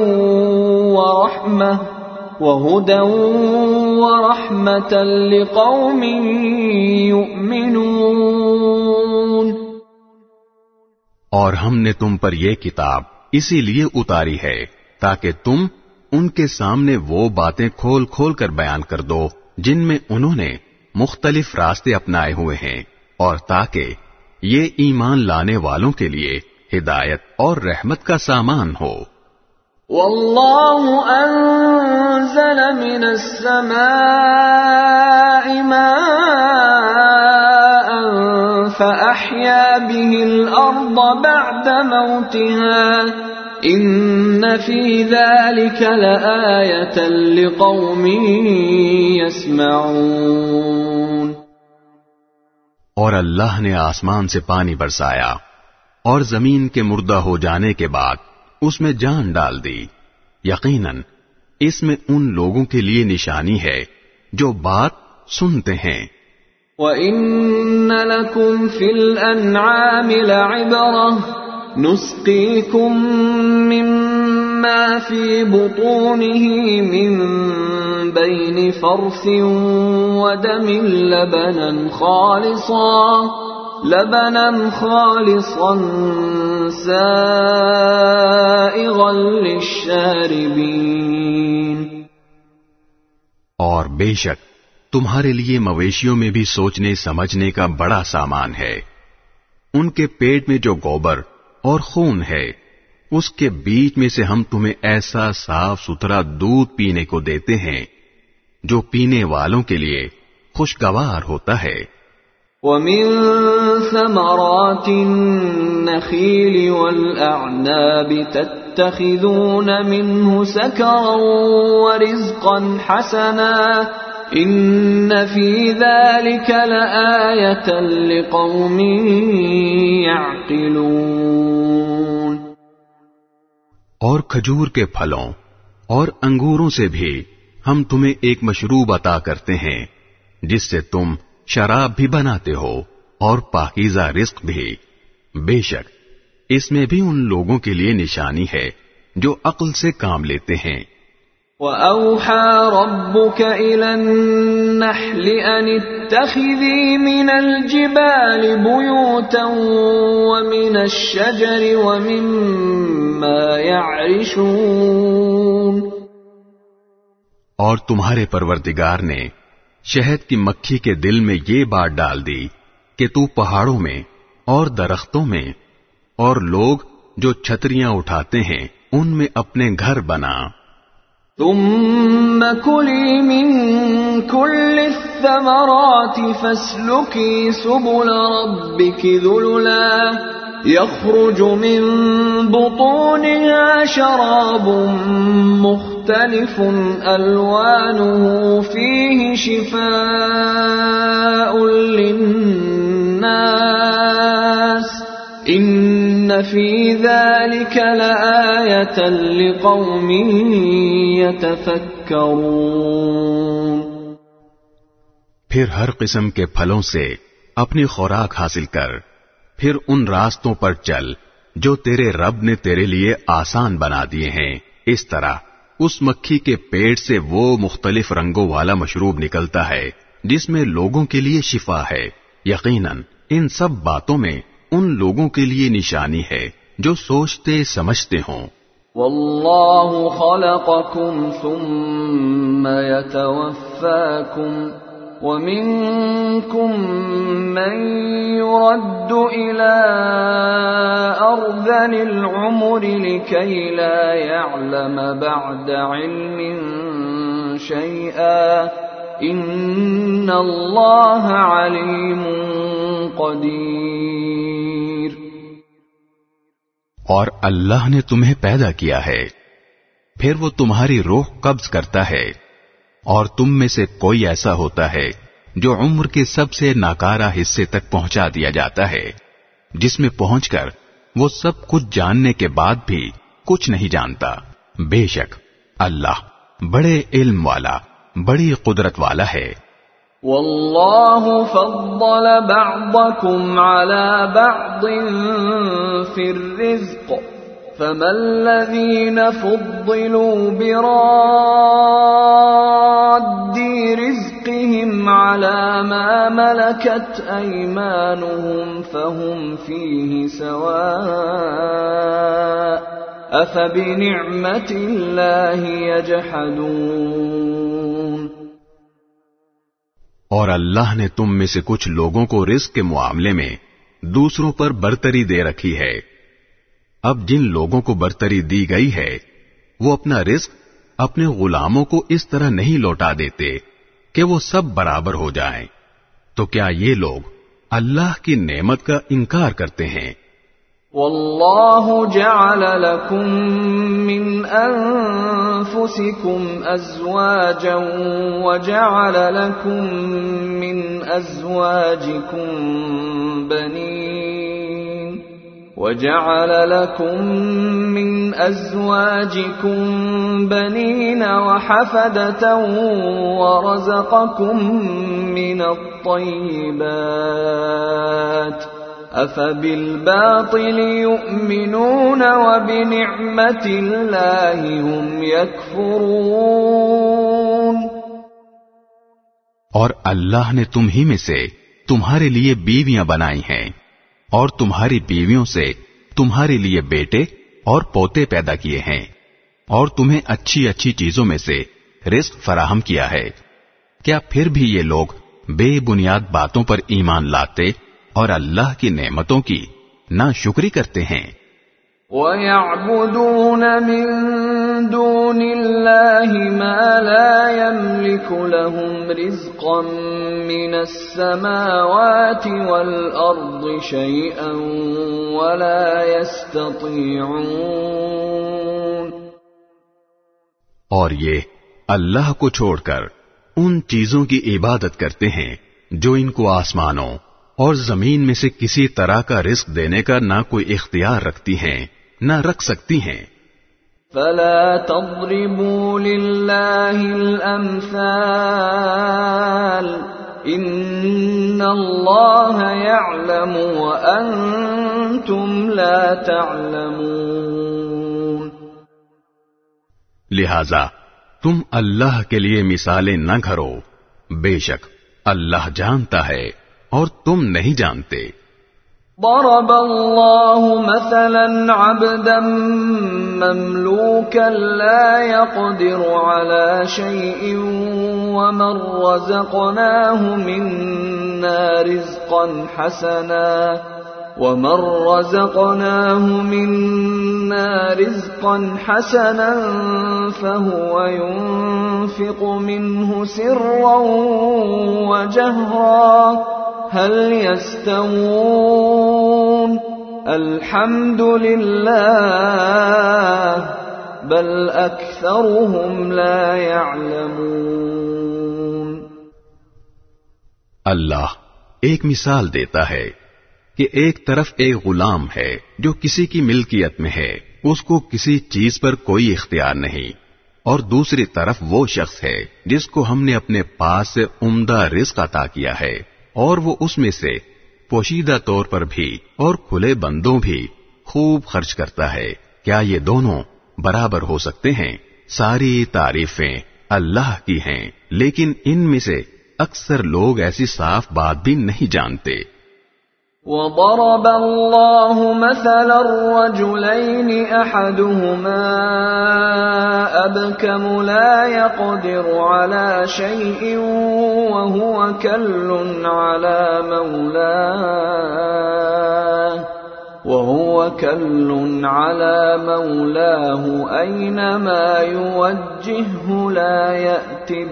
ورحمة لقوم يؤمنون. اور ہم نے تم پر یہ کتاب اسی لیے اتاری ہے تاکہ تم ان کے سامنے وہ باتیں کھول کھول کر بیان کر دو جن میں انہوں نے مختلف راستے اپنائے ہوئے ہیں، اور تاکہ یہ ایمان لانے والوں کے لیے ہدایت اور رحمت کا سامان ہو. والله أنزل من السماء ماء فأحيا به الأرض بعد موتها إن في ذلك لآية لقوم يسمعون. اور اللہ نے آسمان سے پانی برسایا اور زمین کے مردہ ہو جانے کے بعد اس میں جان ڈال دی. یقیناً اس میں ان لوگوں کے لیے نشانی ہے جو بات سنتے ہیں. وَإِنَّ لَكُمْ فِي الْأَنْعَامِ لَعِبْرَةً نُسْقِيكُم مِّمَّا فِي بُطُونِهِ مِن بَيْنِ فَرْثٍ وَدَمٍ لبنا خالصا سائغا للشاربین. اور بے شک تمہارے لیے مویشیوں میں بھی سوچنے سمجھنے کا بڑا سامان ہے. ان کے پیٹ میں جو گوبر اور خون ہے اس کے بیچ میں سے ہم تمہیں ایسا صاف ستھرا دودھ پینے کو دیتے ہیں جو پینے والوں کے لیے خوشگوار ہوتا ہے. وَمِن ثَمَرَاتِ النَّخِيلِ وَالْأَعْنَابِ تَتَّخِذُونَ مِنْهُ سَكَرًا وَرِزْقًا حَسَنًا إِنَّ فِي ذَلِكَ لَآيَةً لِقَوْمٍ يَعْقِلُونَ. اور کھجور کے پھلوں اور انگوروں سے بھی ہم تمہیں ایک مشروب عطا کرتے ہیں جس سے تم شراب بھی بناتے ہو اور پاکیزہ رزق بھی. بے شک اس میں بھی ان لوگوں کے لیے نشانی ہے جو عقل سے کام لیتے ہیں. وَأَوْحَى رَبُّكَ إِلَى النَّحْلِ أَنِ اتَّخِذِي مِنَ الْجِبَالِ بُيُوتًا وَمِنَ الشَّجَرِ وَمِمَّا يَعْرِشُونَ. اور تمہارے پروردگار نے شہد کی مکھی کے دل میں یہ بات ڈال دی کہ تو پہاڑوں میں اور درختوں میں اور لوگ جو چھتریاں اٹھاتے ہیں ان میں اپنے گھر بنا. ثم كلي من كل الثمرات فاسلكي سبل ربك ذللا يخرج من بطونها شراب مختلف ألوانه فيه شفاء للناس إن في ذلك لآية لقوم يتفكرون. پھر ہر قسم کے پھلوں سے اپنی خوراک حاصل کر، پھر ان راستوں پر چل جو تیرے رب نے تیرے لیے آسان بنا دیے ہیں. اس طرح اس مکھی کے پیٹ سے وہ مختلف رنگوں والا مشروب نکلتا ہے جس میں لوگوں کے لیے شفا ہے. یقیناً ان سب باتوں میں ان لوگوں کے لیے نشانی ہے جو سوچتے سمجھتے ہوں. واللہ خلقکم ثم یتوفاکم ومنکم من يرد إلى أرذل العمر لكي لا يعلم بعد علم شيئا إن الله عليم قدیر. اور اللہ نے تمہیں پیدا کیا ہے، پھر وہ تمہاری روح قبض کرتا ہے، اور تم میں سے کوئی ایسا ہوتا ہے جو عمر کے سب سے ناکارہ حصے تک پہنچا دیا جاتا ہے، جس میں پہنچ کر وہ سب کچھ جاننے کے بعد بھی کچھ نہیں جانتا. بے شک اللہ بڑے علم والا، بڑی قدرت والا ہے. والله فضل بعضكم على بعض في الرزق فما الذين فضلوا براد رزقهم على ما ملكت أيمانهم فهم فيه سواء أفبنعمة الله يجحدون۔ اور اللہ نے تم میں سے کچھ لوگوں کو رزق کے معاملے میں دوسروں پر برتری دے رکھی ہے۔ اب جن لوگوں کو برتری دی گئی ہے وہ اپنا رزق اپنے غلاموں کو اس طرح نہیں لوٹا دیتے کہ وہ سب برابر ہو جائیں، تو کیا یہ لوگ اللہ کی نعمت کا انکار کرتے ہیں؟ واللہ جعل لکم من انفسکم ازواجا وجعل لکم من ازواجکم بنین وجعل لكم من أزواجكم بنين وحفدة ورزقكم من الطيبات أفبالباطل يؤمنون وبنعمة الله هم يكفرون۔ اور اللہ نے تم ہی میں سے تمہارے لیے بیویاں بنائی ہیں اور تمہاری بیویوں سے تمہارے لیے بیٹے اور پوتے پیدا کیے ہیں، اور تمہیں اچھی اچھی چیزوں میں سے رزق فراہم کیا ہے۔ کیا پھر بھی یہ لوگ بے بنیاد باتوں پر ایمان لاتے اور اللہ کی نعمتوں کی ناشکری کرتے ہیں؟ وَيَعْبُدُونَ مِن دُونِ اللَّهِ مَا لَا يَمْلِكُ لَهُمْ رِزْقًا مِّنَ السَّمَاوَاتِ وَالْأَرْضِ شَيْئًا وَلَا يَسْتَطِيعُونَ۔ اور یہ اللہ کو چھوڑ کر ان چیزوں کی عبادت کرتے ہیں جو ان کو آسمانوں اور زمین میں سے کسی طرح کا رزق دینے کا نہ کوئی اختیار رکھتی ہیں نہ رکھ سکتی ہیں۔ فلا تضربوا لله الامثال ان الله يعلم وانتم لا تعلمون۔ لہذا تم اللہ کے لیے مثالیں نہ گھڑو، بے شک اللہ جانتا ہے اور تم نہیں جانتے۔ ضرب الله مثلا عبدا مملوكا لا يقدر على شيء ومن رزقناه منا رزقا حسنا فهو ينفق منه سرا وجهرا هل يستوون الحمد لله بل اکثرهم لا يعلمون۔ اللہ ایک مثال دیتا ہے کہ ایک طرف ایک غلام ہے جو کسی کی ملکیت میں ہے، اس کو کسی چیز پر کوئی اختیار نہیں، اور دوسری طرف وہ شخص ہے جس کو ہم نے اپنے پاس سے عمدہ رزق عطا کیا ہے، اور وہ اس میں سے پوشیدہ طور پر بھی اور کھلے بندوں بھی خوب خرچ کرتا ہے۔ کیا یہ دونوں برابر ہو سکتے ہیں؟ ساری تعریفیں اللہ کی ہیں، لیکن ان میں سے اکثر لوگ ایسی صاف بات بھی نہیں جانتے۔ وضرب الله مثلا الرجلين أحدهما أبكم لا يقدر على شيء وهو كل على مولاه أينما يوجهه لا يأتي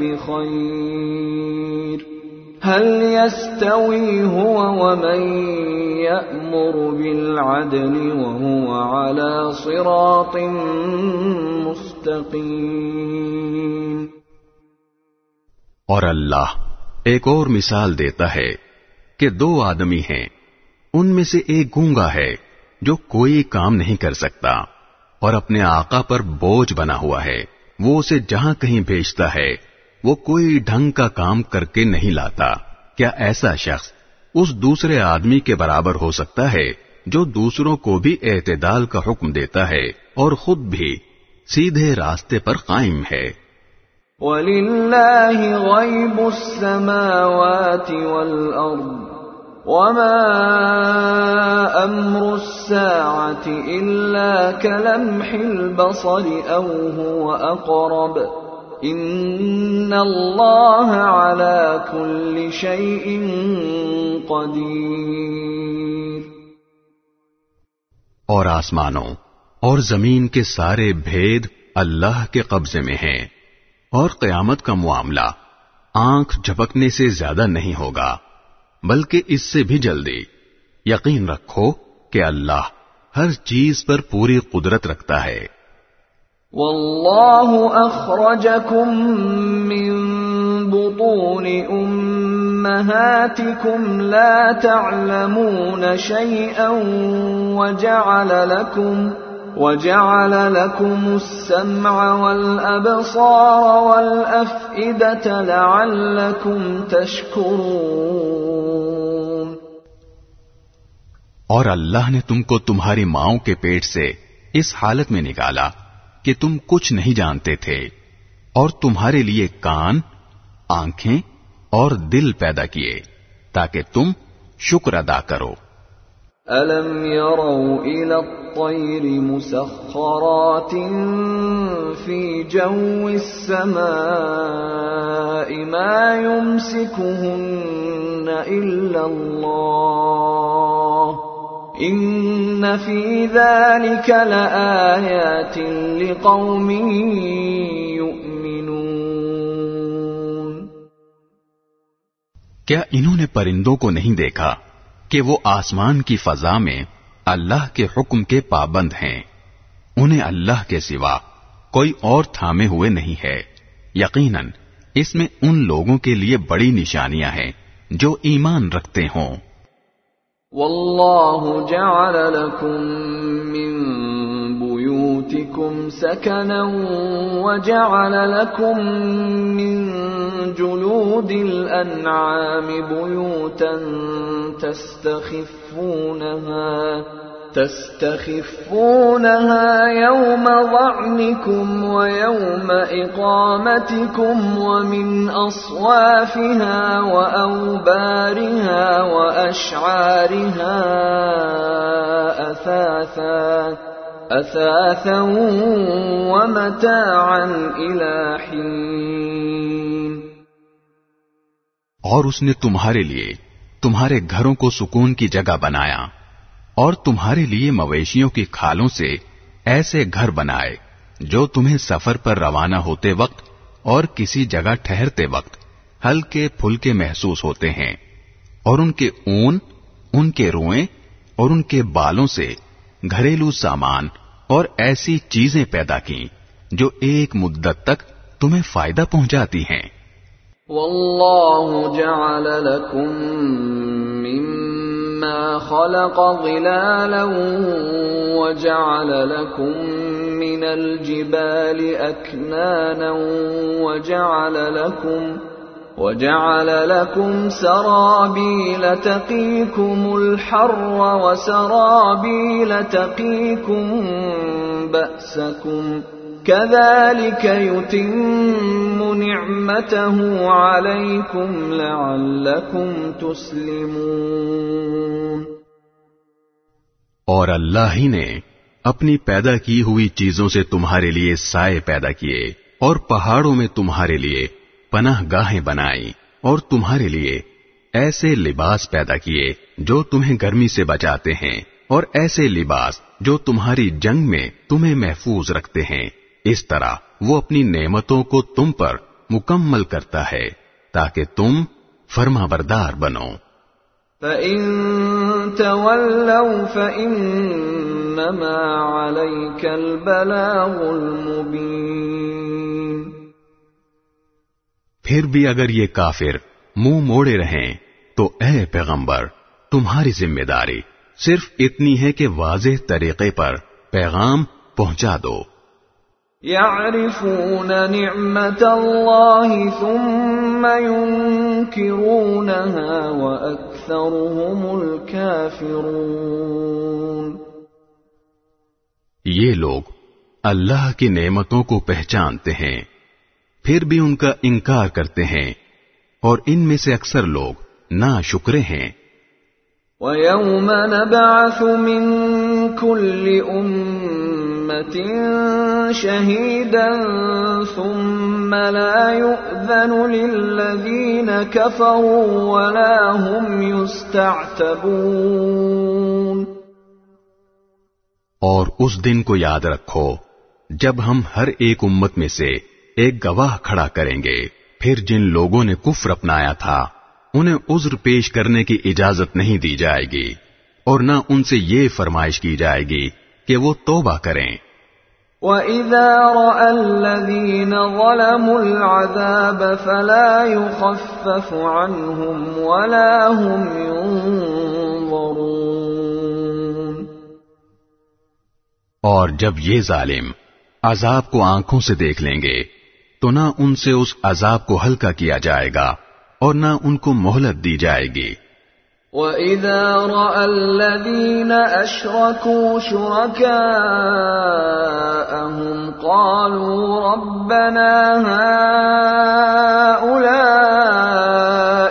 بخير هل يستوي هو ومن يأمر بالعدل وهو على صراط مستقيم۔ اور اللہ ایک اور مثال دیتا ہے کہ دو آدمی ہیں، ان میں سے ایک گونگا ہے جو کوئی کام نہیں کر سکتا اور اپنے آقا پر بوجھ بنا ہوا ہے، وہ اسے جہاں کہیں بھیجتا ہے وہ کوئی ڈھنگ کا کام کر کے نہیں لاتا، کیا ایسا شخص اس دوسرے آدمی کے برابر ہو سکتا ہے جو دوسروں کو بھی اعتدال کا حکم دیتا ہے اور خود بھی سیدھے راستے پر قائم ہے؟ وَلِلَّهِ غَيْبُ السَّمَاوَاتِ وَالْأَرْضِ وَمَا أَمْرُ السَّاعَةِ إِلَّا كَلَمْحِ الْبَصَرِ أَوْ هُوَ أَقْرَبُ إِنَّ اللَّهَ عَلَى كُلِّ شَيْءٍ قَدِيرٌ۔ اور آسمانوں اور زمین کے سارے بھید اللہ کے قبضے میں ہیں، اور قیامت کا معاملہ آنکھ جھپکنے سے زیادہ نہیں ہوگا بلکہ اس سے بھی جلدی۔ یقین رکھو کہ اللہ ہر چیز پر پوری قدرت رکھتا ہے۔ واللہ اخرجکم من بطون امہاتکم لا تعلمون شیئا وجعل لكم السمع والأبصار والأفئدة لعلكم تشکرون۔ اور اللہ نے تم کو تمہاری ماؤں کے پیٹ سے اس حالت میں نکالا کہ تم کچھ نہیں جانتے تھے، اور تمہارے لیے کان، آنکھیں اور دل پیدا کیے تاکہ تم شکر ادا کرو۔ أَلَمْ يَرَوْا إِلَى الطَّيْرِ مُسَخَّرَاتٍ فِي جَوِّ السَّمَاءِ مَا يُمْسِكُهُنَّ إِلَّا اللَّهُ إِنَّ فِي ذَلِكَ لَآيَاتٍ لِقَوْمٍ يُؤْمِنُونَ۔ کیا انہوں نے پرندوں کو نہیں دیکھا کہ وہ آسمان کی فضا میں اللہ کے حکم کے پابند ہیں؟ انہیں اللہ کے سوا کوئی اور تھامے ہوئے نہیں ہے۔ یقیناً اس میں ان لوگوں کے لیے بڑی نشانیاں ہیں جو ایمان رکھتے ہوں۔ واللہ جعل لکم من بیوتکم سکنا وجعل لکم من جلود الانعام بیوتا تستخفونها يوم ظعنكم ويوم إقامتكم ومن أصوافها وأوبارها وأشعارها أثاثا ومتاعا إلى حين۔ اور اس نے تمہارے لیے تمہارے گھروں کو سکون کی جگہ بنایا، اور تمہارے لیے مویشیوں کی کھالوں سے ایسے گھر بنائے جو تمہیں سفر پر روانہ ہوتے وقت اور کسی جگہ ٹھہرتے وقت ہلکے پھلکے محسوس ہوتے ہیں، اور ان کے اون، ان کے روئیں اور ان کے بالوں سے گھریلو سامان اور ایسی چیزیں پیدا کی جو ایک مدت تک تمہیں فائدہ پہنچاتی ہیں۔ واللہ جعل لکم مما خلق ظلالا وجعل لكم من الجبال أكنانا وجعل لكم سرابيل تقيكم الحر وسرابيل تقيكم بأسكم كذلك يتم نعمته عليكم لعلكم تسلمون۔ اور اللہ ہی نے اپنی پیدا کی ہوئی چیزوں سے تمہارے لیے سائے پیدا کیے، اور پہاڑوں میں تمہارے لیے پناہ گاہیں بنائی، اور تمہارے لیے ایسے لباس پیدا کیے جو تمہیں گرمی سے بچاتے ہیں، اور ایسے لباس جو تمہاری جنگ میں تمہیں محفوظ رکھتے ہیں۔ اس طرح وہ اپنی نعمتوں کو تم پر مکمل کرتا ہے تاکہ تم فرما بردار بنو۔ فَإِن تَوَلَّوْا فَإِنَّمَا عَلَيْكَ الْبَلَاغُ الْمُبِينُ۔ پھر بھی اگر یہ کافر منہ موڑے رہیں تو اے پیغمبر، تمہاری ذمہ داری صرف اتنی ہے کہ واضح طریقے پر پیغام پہنچا دو۔ يعرفون نعمة الله ثم ينكرونها وأكثرهم الكافرون. یہ لوگ اللہ کی نعمتوں کو پہچانتے ہیں پھر بھی ان کا انکار کرتے ہیں اور ان میں سے اکثر لوگ ناشکرے ہیں. وَيَوْمَ نَبْعَثُ مِن كُلِّ أُمَّةٍ شَهِيدًا ثُمَّ لَا يُؤْذَنُ لِلَّذِينَ كَفَرُوا وَلَا هُمْ يُسْتَعْتَبُونَ. اور اس دن کو یاد رکھو جب ہم ہر ایک امت میں سے ایک گواہ کھڑا کریں گے، پھر جن لوگوں نے کفر اپنایا تھا انہیں عذر پیش کرنے کی اجازت نہیں دی جائے گی اور نہ ان سے یہ فرمائش کی جائے گی کہ وہ توبہ کریں. وَإِذَا رَأَى الَّذِينَ ظَلَمُوا الْعَذَابَ فَلَا يُخَفَّفُ عَنْهُمْ وَلَا هُمْ يُنظَرُونَ. اور جب یہ ظالم عذاب کو آنکھوں سے دیکھ لیں گے تو نہ ان سے اس عذاب کو ہلکا کیا جائے گا اور نہ ان کو مہلت دی جائے گی. وَإِذَا رَأَى الَّذِينَ أَشْرَكُوا شُرَكَاءَهُمْ قَالُوا رَبَّنَا هَؤُلَاءِ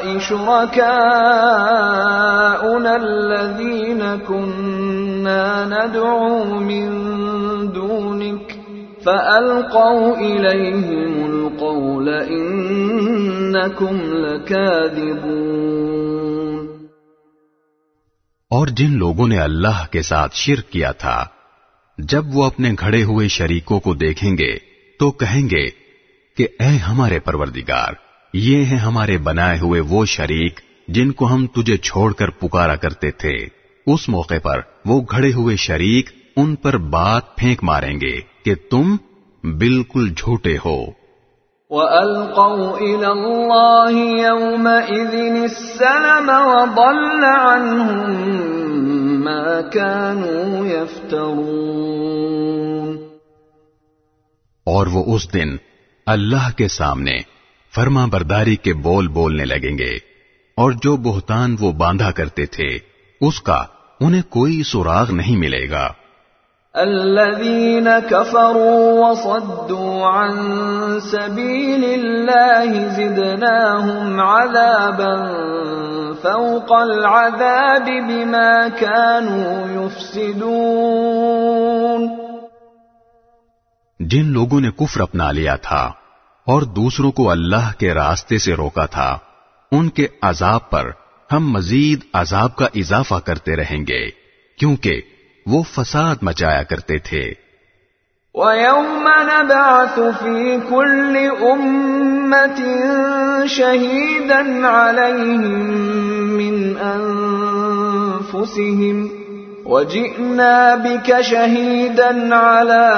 شُرَكَاؤُنَا الَّذِينَ كُنَّا نَدْعُو مِن دُونِكَ فَأَلْقَوْا إِلَيْهِمُ الْقَوْلَ إِنَّكُمْ لَكَاذِبُونَ. اور جن لوگوں نے اللہ کے ساتھ شرک کیا تھا جب وہ اپنے گھڑے ہوئے شریکوں کو دیکھیں گے تو کہیں گے کہ اے ہمارے پروردگار، یہ ہیں ہمارے بنائے ہوئے وہ شریک جن کو ہم تجھے چھوڑ کر پکارا کرتے تھے. اس موقع پر وہ گھڑے ہوئے شریک ان پر بات پھینک ماریں گے کہ تم بالکل جھوٹے ہو. وَأَلْقَوْا إِلَى اللَّهِ يَوْمَئِذٍ السَّلَمَ وَضَلَّ عَنْهُمْ مَا كَانُوا يَفْتَرُونَ. اور وہ اس دن اللہ کے سامنے فرما برداری کے بول بولنے لگیں گے اور جو بہتان وہ باندھا کرتے تھے اس کا انہیں کوئی سراغ نہیں ملے گا. الذين كفروا وصدوا عن سبيل الله زدناهم عذابا فوق العذاب بما كانوا يفسدون. جن لوگوں نے کفر اپنا لیا تھا اور دوسروں کو اللہ کے راستے سے روکا تھا ان کے عذاب پر ہم مزید عذاب کا اضافہ کرتے رہیں گے کیونکہ وہ فساد مچایا کرتے تھے. وَيَوْمَ نَبْعَثُ فِي كُلِّ أُمَّةٍ شَهِيدًا عَلَيْهِمْ مِنْ أَنفُسِهِمْ وَجِئْنَا بِكَ شَهِيدًا عَلَى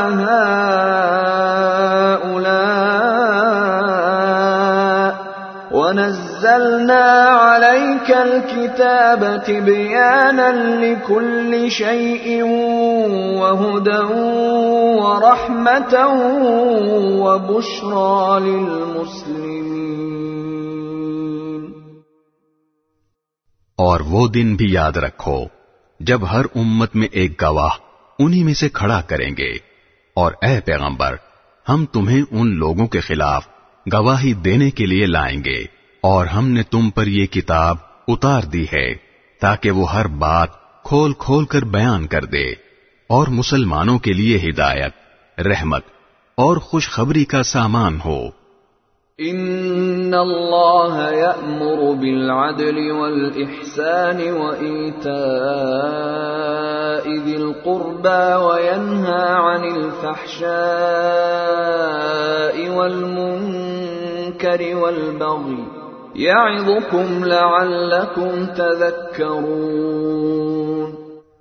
هَؤُلَاءِ وَنَزَّلْنَا عَلَيْكَ الْكِتَابَ تِبْيَانًا لِكُلِّ شَيْءٍ وَهُدًى وَرَحْمَةً وَبُشْرَى لِلْمُسْلِمِينَ. اور وہ دن بھی یاد رکھو جب ہر امت میں ایک گواہ انہی میں سے کھڑا کریں گے اور اے پیغمبر ہم تمہیں ان لوگوں کے خلاف گواہی دینے کے لیے لائیں گے اور ہم نے تم پر یہ کتاب اتار دی ہے تاکہ وہ ہر بات کھول کھول کر بیان کر دے اور مسلمانوں کے لیے ہدایت، رحمت اور خوشخبری کا سامان ہو. ان اللہ یأمر بالعدل والإحسان وإیتاء ذی القربى وینہى عن الفحشاء والمنکر والبغی یعظکم لعلکم تذکرون.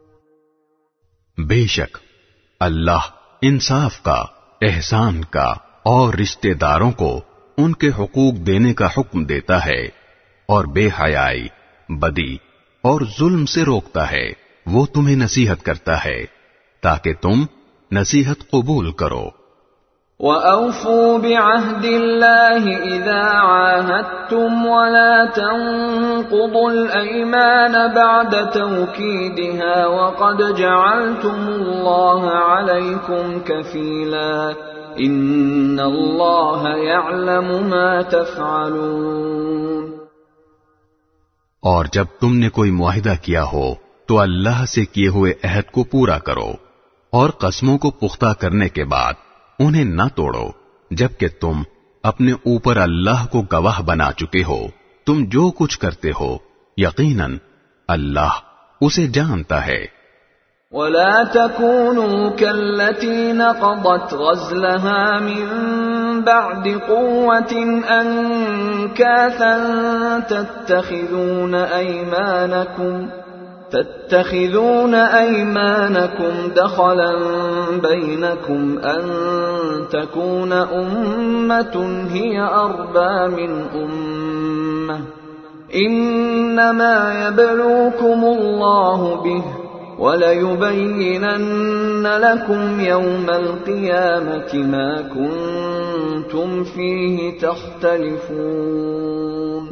بے شک اللہ انصاف کا، احسان کا اور رشتہ داروں کو ان کے حقوق دینے کا حکم دیتا ہے اور بے حیائی، بدی اور ظلم سے روکتا ہے. وہ تمہیں نصیحت کرتا ہے تاکہ تم نصیحت قبول کرو. وَأَوْفُوا بِعَهْدِ اللَّهِ إِذَا عَاهَدتُّمْ وَلَا تَنقُضُوا الْأَيْمَانَ بَعْدَ تَوْكِيدِهَا وَقَدْ جَعَلْتُمُ اللَّهَ عَلَيْكُمْ كَفِيلًا إِنَّ اللَّهَ يَعْلَمُ مَا تَفْعَلُونَ۔ اور جب تم نے کوئی معاہدہ کیا ہو تو اللہ سے کیے ہوئے عہد کو پورا کرو، اور قسموں کو پختہ کرنے کے بعد انہیں نہ توڑو، جبکہ تم اپنے اوپر اللہ کو گواہ بنا چکے ہو تم جو کچھ کرتے ہو، یقیناً اللہ اسے جانتا ہے۔ وَلَا تَكُونُوا كَالَّتِي نَقَضَتْ غَزْلَهَا مِن بَعْدِ قُوَّةٍ أَنكَاثًا تَتَّخِذُونَ أَيْمَانَكُمْ دَخَلًا بَيْنَكُمْ أَن تَكُونَ أُمَّةٌ هِيَ أَرْبَىٰ مِنْ أُمَّةٍ إِنَّمَا يَبْلُوكُمُ اللَّهُ بِهِ وَلَيُبَيِّنَنَّ لَكُمْ يَوْمَ الْقِيَامَةِ مَا كُنتُمْ فِيهِ تَخْتَلِفُونَ۔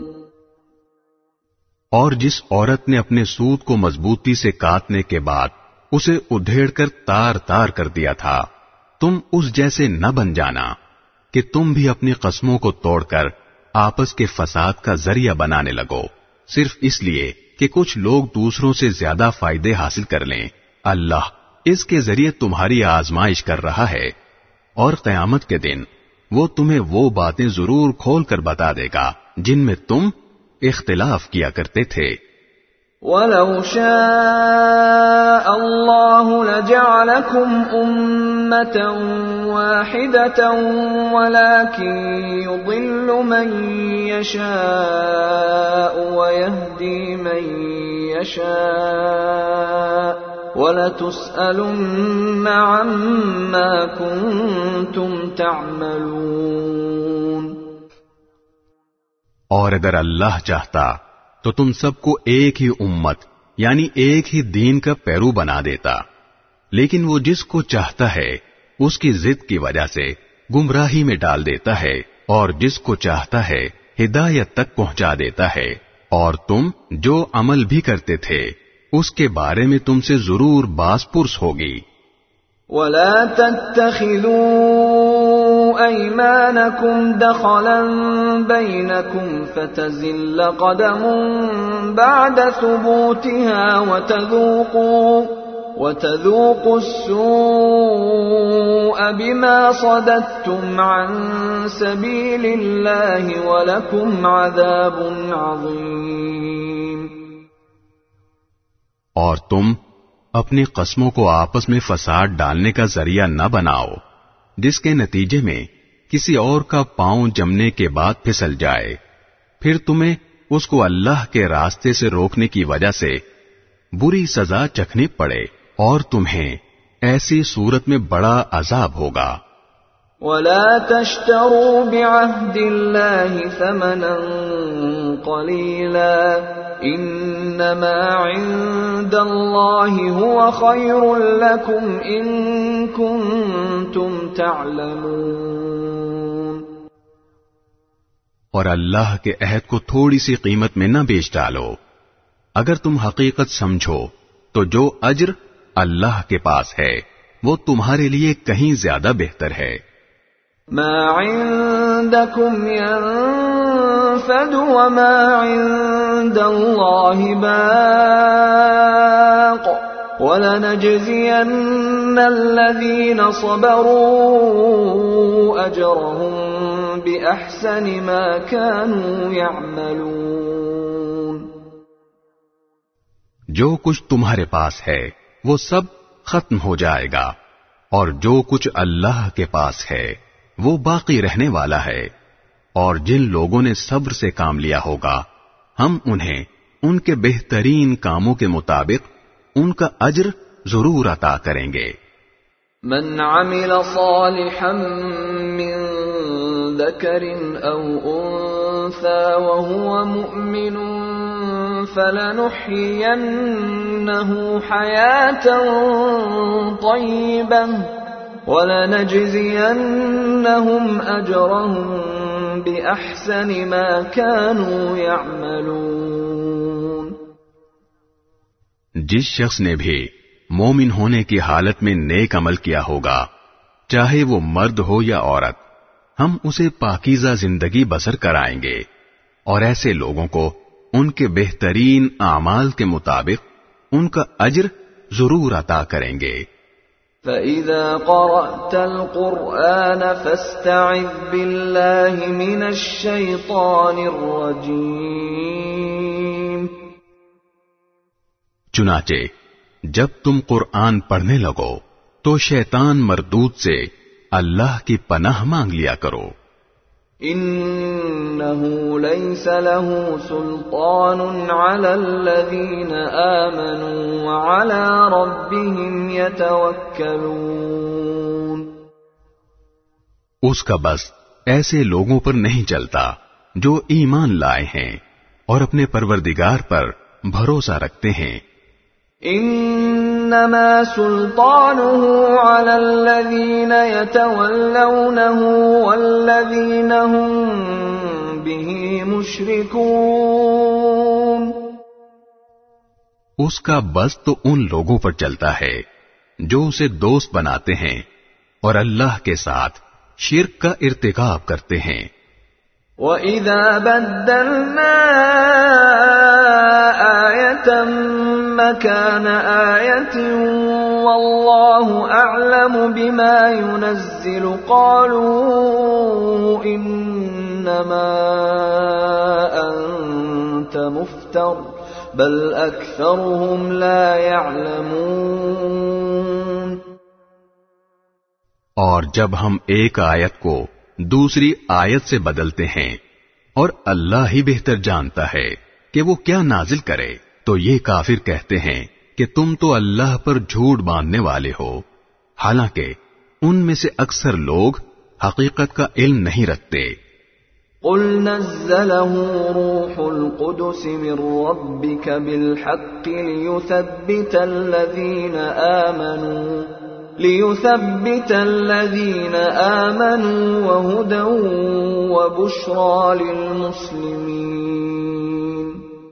اور جس عورت نے اپنے سود کو مضبوطی سے کاٹنے کے بعد اسے ادھیڑ کر تار تار کر دیا تھا، تم اس جیسے نہ بن جانا کہ تم بھی اپنی قسموں کو توڑ کر آپس کے فساد کا ذریعہ بنانے لگو، صرف اس لیے کہ کچھ لوگ دوسروں سے زیادہ فائدے حاصل کر لیں۔ اللہ اس کے ذریعے تمہاری آزمائش کر رہا ہے، اور قیامت کے دن وہ تمہیں وہ باتیں ضرور کھول کر بتا دے گا جن میں تم اختلاف کیا کرتے تھے۔ وَلَوْ شَاءَ اللَّهُ لَجَعَلَكُمْ أُمَّةً وَاحِدَةً وَلَكِن يُضِلُّ مَن يَشَاءُ وَيَهْدِي مَن يَشَاءُ وَلَتُسْأَلُنَّ عَمَّا كُنتُمْ تَعْمَلُونَ۔ اور اگر اللہ چاہتا تو تم سب کو ایک ہی امت یعنی ایک ہی دین کا پیرو بنا دیتا، لیکن وہ جس کو چاہتا ہے اس کی ضد کی وجہ سے گمراہی میں ڈال دیتا ہے، اور جس کو چاہتا ہے ہدایت تک پہنچا دیتا ہے۔ اور تم جو عمل بھی کرتے تھے اس کے بارے میں تم سے ضرور باز پرس ہوگی۔ وَلَا تَتَّخِذُوا أَيْمَانَكُمْ دَخَلًا بَيْنَكُمْ فَتَزِلَّ قَدَمٌ بَعْدَ ثُبُوتِهَا وَتَذُوقُوا السُّوءَ بِمَا صَدَدتُّمْ عَن سَبِيلِ اللَّهِ وَلَكُمْ عَذَابٌ عَظِيمٌ۔ اور تم اپنی قسموں کو آپس میں فساد ڈالنے کا ذریعہ نہ بناؤ، جس کے نتیجے میں کسی اور کا پاؤں جمنے کے بعد پھسل جائے، پھر تمہیں اس کو اللہ کے راستے سے روکنے کی وجہ سے بری سزا چکھنی پڑے، اور تمہیں ایسی صورت میں بڑا عذاب ہوگا۔ وَلَا تَشْتَرُوا بِعَهْدِ اللَّهِ ثَمَنًا قَلِيلًا إِنَّمَا عِندَ اللَّهِ هُوَ خَيْرٌ لَكُمْ إِن كُنتُمْ تَعْلَمُونَ۔ اور اللہ کے عہد کو تھوڑی سی قیمت میں نہ بیچ ڈالو، اگر تم حقیقت سمجھو تو جو اجر اللہ کے پاس ہے وہ تمہارے لیے کہیں زیادہ بہتر ہے۔ ما عندكم ينفد وما عند الله باق ولنجزين الذين صبروا أجرهم بأحسن ما كانوا يعملون۔ جو کچھ تمہارے پاس ہے وہ سب ختم ہو جائے گا، اور جو کچھ اللہ کے پاس ہے وہ باقی رہنے والا ہے، اور جن لوگوں نے صبر سے کام لیا ہوگا ہم انہیں ان کے بہترین کاموں کے مطابق ان کا اجر ضرور عطا کریں گے۔ من عمل صالحا من ذکر او انثى وهو مؤمن فلنحيينه حياة طيبة ولنجزينهم لَآتِيَنَّهُمْ أَجْرَهُمْ بِأَحْسَنِ مَا كَانُوا يَعْمَلُونَ۔ جس شخص نے بھی مومن ہونے کی حالت میں نیک عمل کیا ہوگا، چاہے وہ مرد ہو یا عورت، ہم اسے پاکیزہ زندگی بسر کرائیں گے، اور ایسے لوگوں کو ان کے بہترین اعمال کے مطابق ان کا اجر ضرور عطا کریں گے۔ فَإِذَا قَرَأْتَ الْقُرْآنَ فَاسْتَعِذْ بِاللَّهِ مِنَ الشَّيْطَانِ الرَّجِيمِ۔ چنانچہ جب تم قرآن پڑھنے لگو تو شیطان مردود سے اللہ کی پناہ مانگ لیا کرو۔ إِنَّهُ لَيْسَ لَهُ سُلْطَانٌ عَلَى الَّذِينَ آمَنُوا وَعَلَى رَبِّهِمْ يَتَوَكَّلُونَ۔ اس کا بس ایسے لوگوں پر نہیں چلتا جو ایمان لائے ہیں اور اپنے پروردگار پر بھروسہ رکھتے ہیں۔ انما سلطانه على الذين يتولونه والذين هم به مشركون۔ اس کا بس تو ان لوگوں پر چلتا ہے جو اسے دوست بناتے ہیں اور اللہ کے ساتھ شرک کا ارتکاب کرتے ہیں۔ وَإِذَا بَدَّلْنَا آيَةً مَكَانَ آيَةٍ وَاللَّهُ أَعْلَمُ بِمَا يُنَزِّلُ قَالُوا إِنَّمَا أَنْتَ مُفْتَرٍ بَلْ أَكْثَرُهُمْ لَا يَعْلَمُونَ۔ اور جب ہم ایک آیت کو دوسری آیت سے بدلتے ہیں اور اللہ ہی بہتر جانتا ہے کہ وہ کیا نازل کرے، تو یہ کافر کہتے ہیں کہ تم تو اللہ پر جھوٹ باندھنے والے ہو، حالانکہ ان میں سے اکثر لوگ حقیقت کا علم نہیں رکھتے۔ قُلْ نَزَّلَهُ رُوحُ الْقُدُسِ مِنْ رَبِّكَ بِالْحَقِّ لِيُثَبِّتَ الَّذِينَ آمَنُوا وَهُدًى وَبُشْرَى لِلْمُسْلِمِينَ۔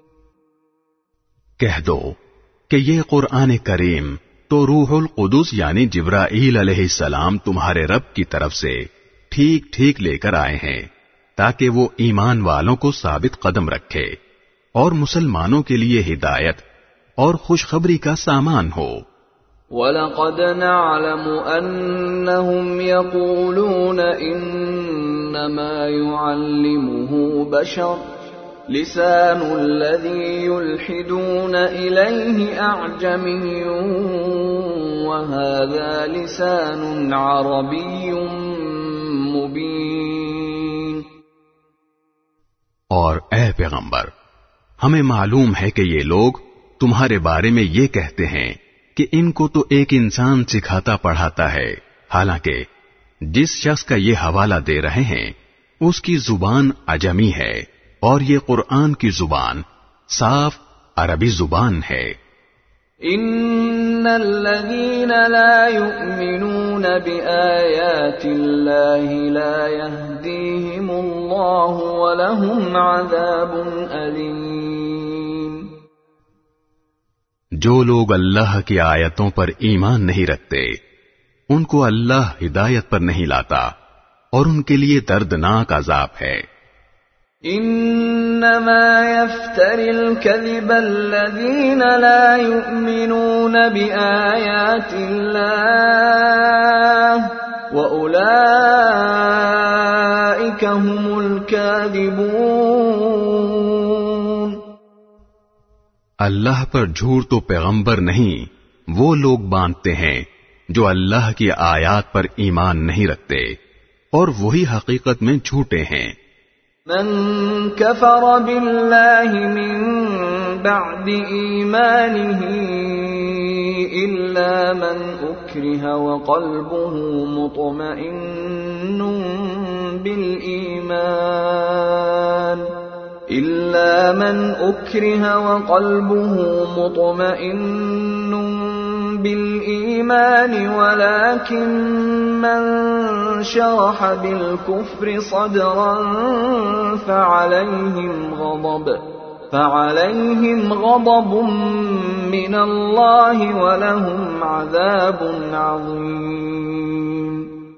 کہہ دو کہ یہ قرآن کریم تو روح القدس یعنی جبرائیل علیہ السلام تمہارے رب کی طرف سے ٹھیک ٹھیک لے کر آئے ہیں، تاکہ وہ ایمان والوں کو ثابت قدم رکھے اور مسلمانوں کے لیے ہدایت اور خوشخبری کا سامان ہو۔ وَلَقَدْ نَعْلَمُ أَنَّهُمْ يَقُولُونَ إِنَّمَا يُعَلِّمُهُ بَشَرٌ لِسَانُ الَّذِي يُلْحِدُونَ إِلَيْهِ أَعْجَمِيٌّ وَهَذَا لِسَانٌ عَرَبِيٌّ مُبِينٌ۔ اور اے پیغمبر، ہمیں معلوم ہے کہ یہ لوگ تمہارے بارے میں یہ کہتے ہیں کہ ان کو تو ایک انسان سکھاتا پڑھاتا ہے، حالانکہ جس شخص کا یہ حوالہ دے رہے ہیں اس کی زبان عجمی ہے اور یہ قرآن کی زبان صاف عربی زبان ہے۔ ان الذين لا يؤمنون بآيات الله لا يهديهم الله ولهم عذاب أليم۔ جو لوگ اللہ کی آیتوں پر ایمان نہیں رکھتے ان کو اللہ ہدایت پر نہیں لاتا اور ان کے لیے دردناک عذاب ہے۔ انما يفتري الكذب الذين لا يؤمنون بآيات الله وأولئك هم الكاذبون۔ اللہ پر جھوٹ تو پیغمبر نہیں وہ لوگ باندھتے ہیں جو اللہ کی آیات پر ایمان نہیں رکھتے اور وہی حقیقت میں جھوٹے ہیں۔ من كفر بالله من بعد إيمانه إلا من أكره وقلبه مطمئن بالإيمان إلا من أكره وقلبه مطمئن بالإيمان الإيمان ولكن من شرح بالكفر صدرا فعليهم غضب من الله ولهم عذاب عظيم.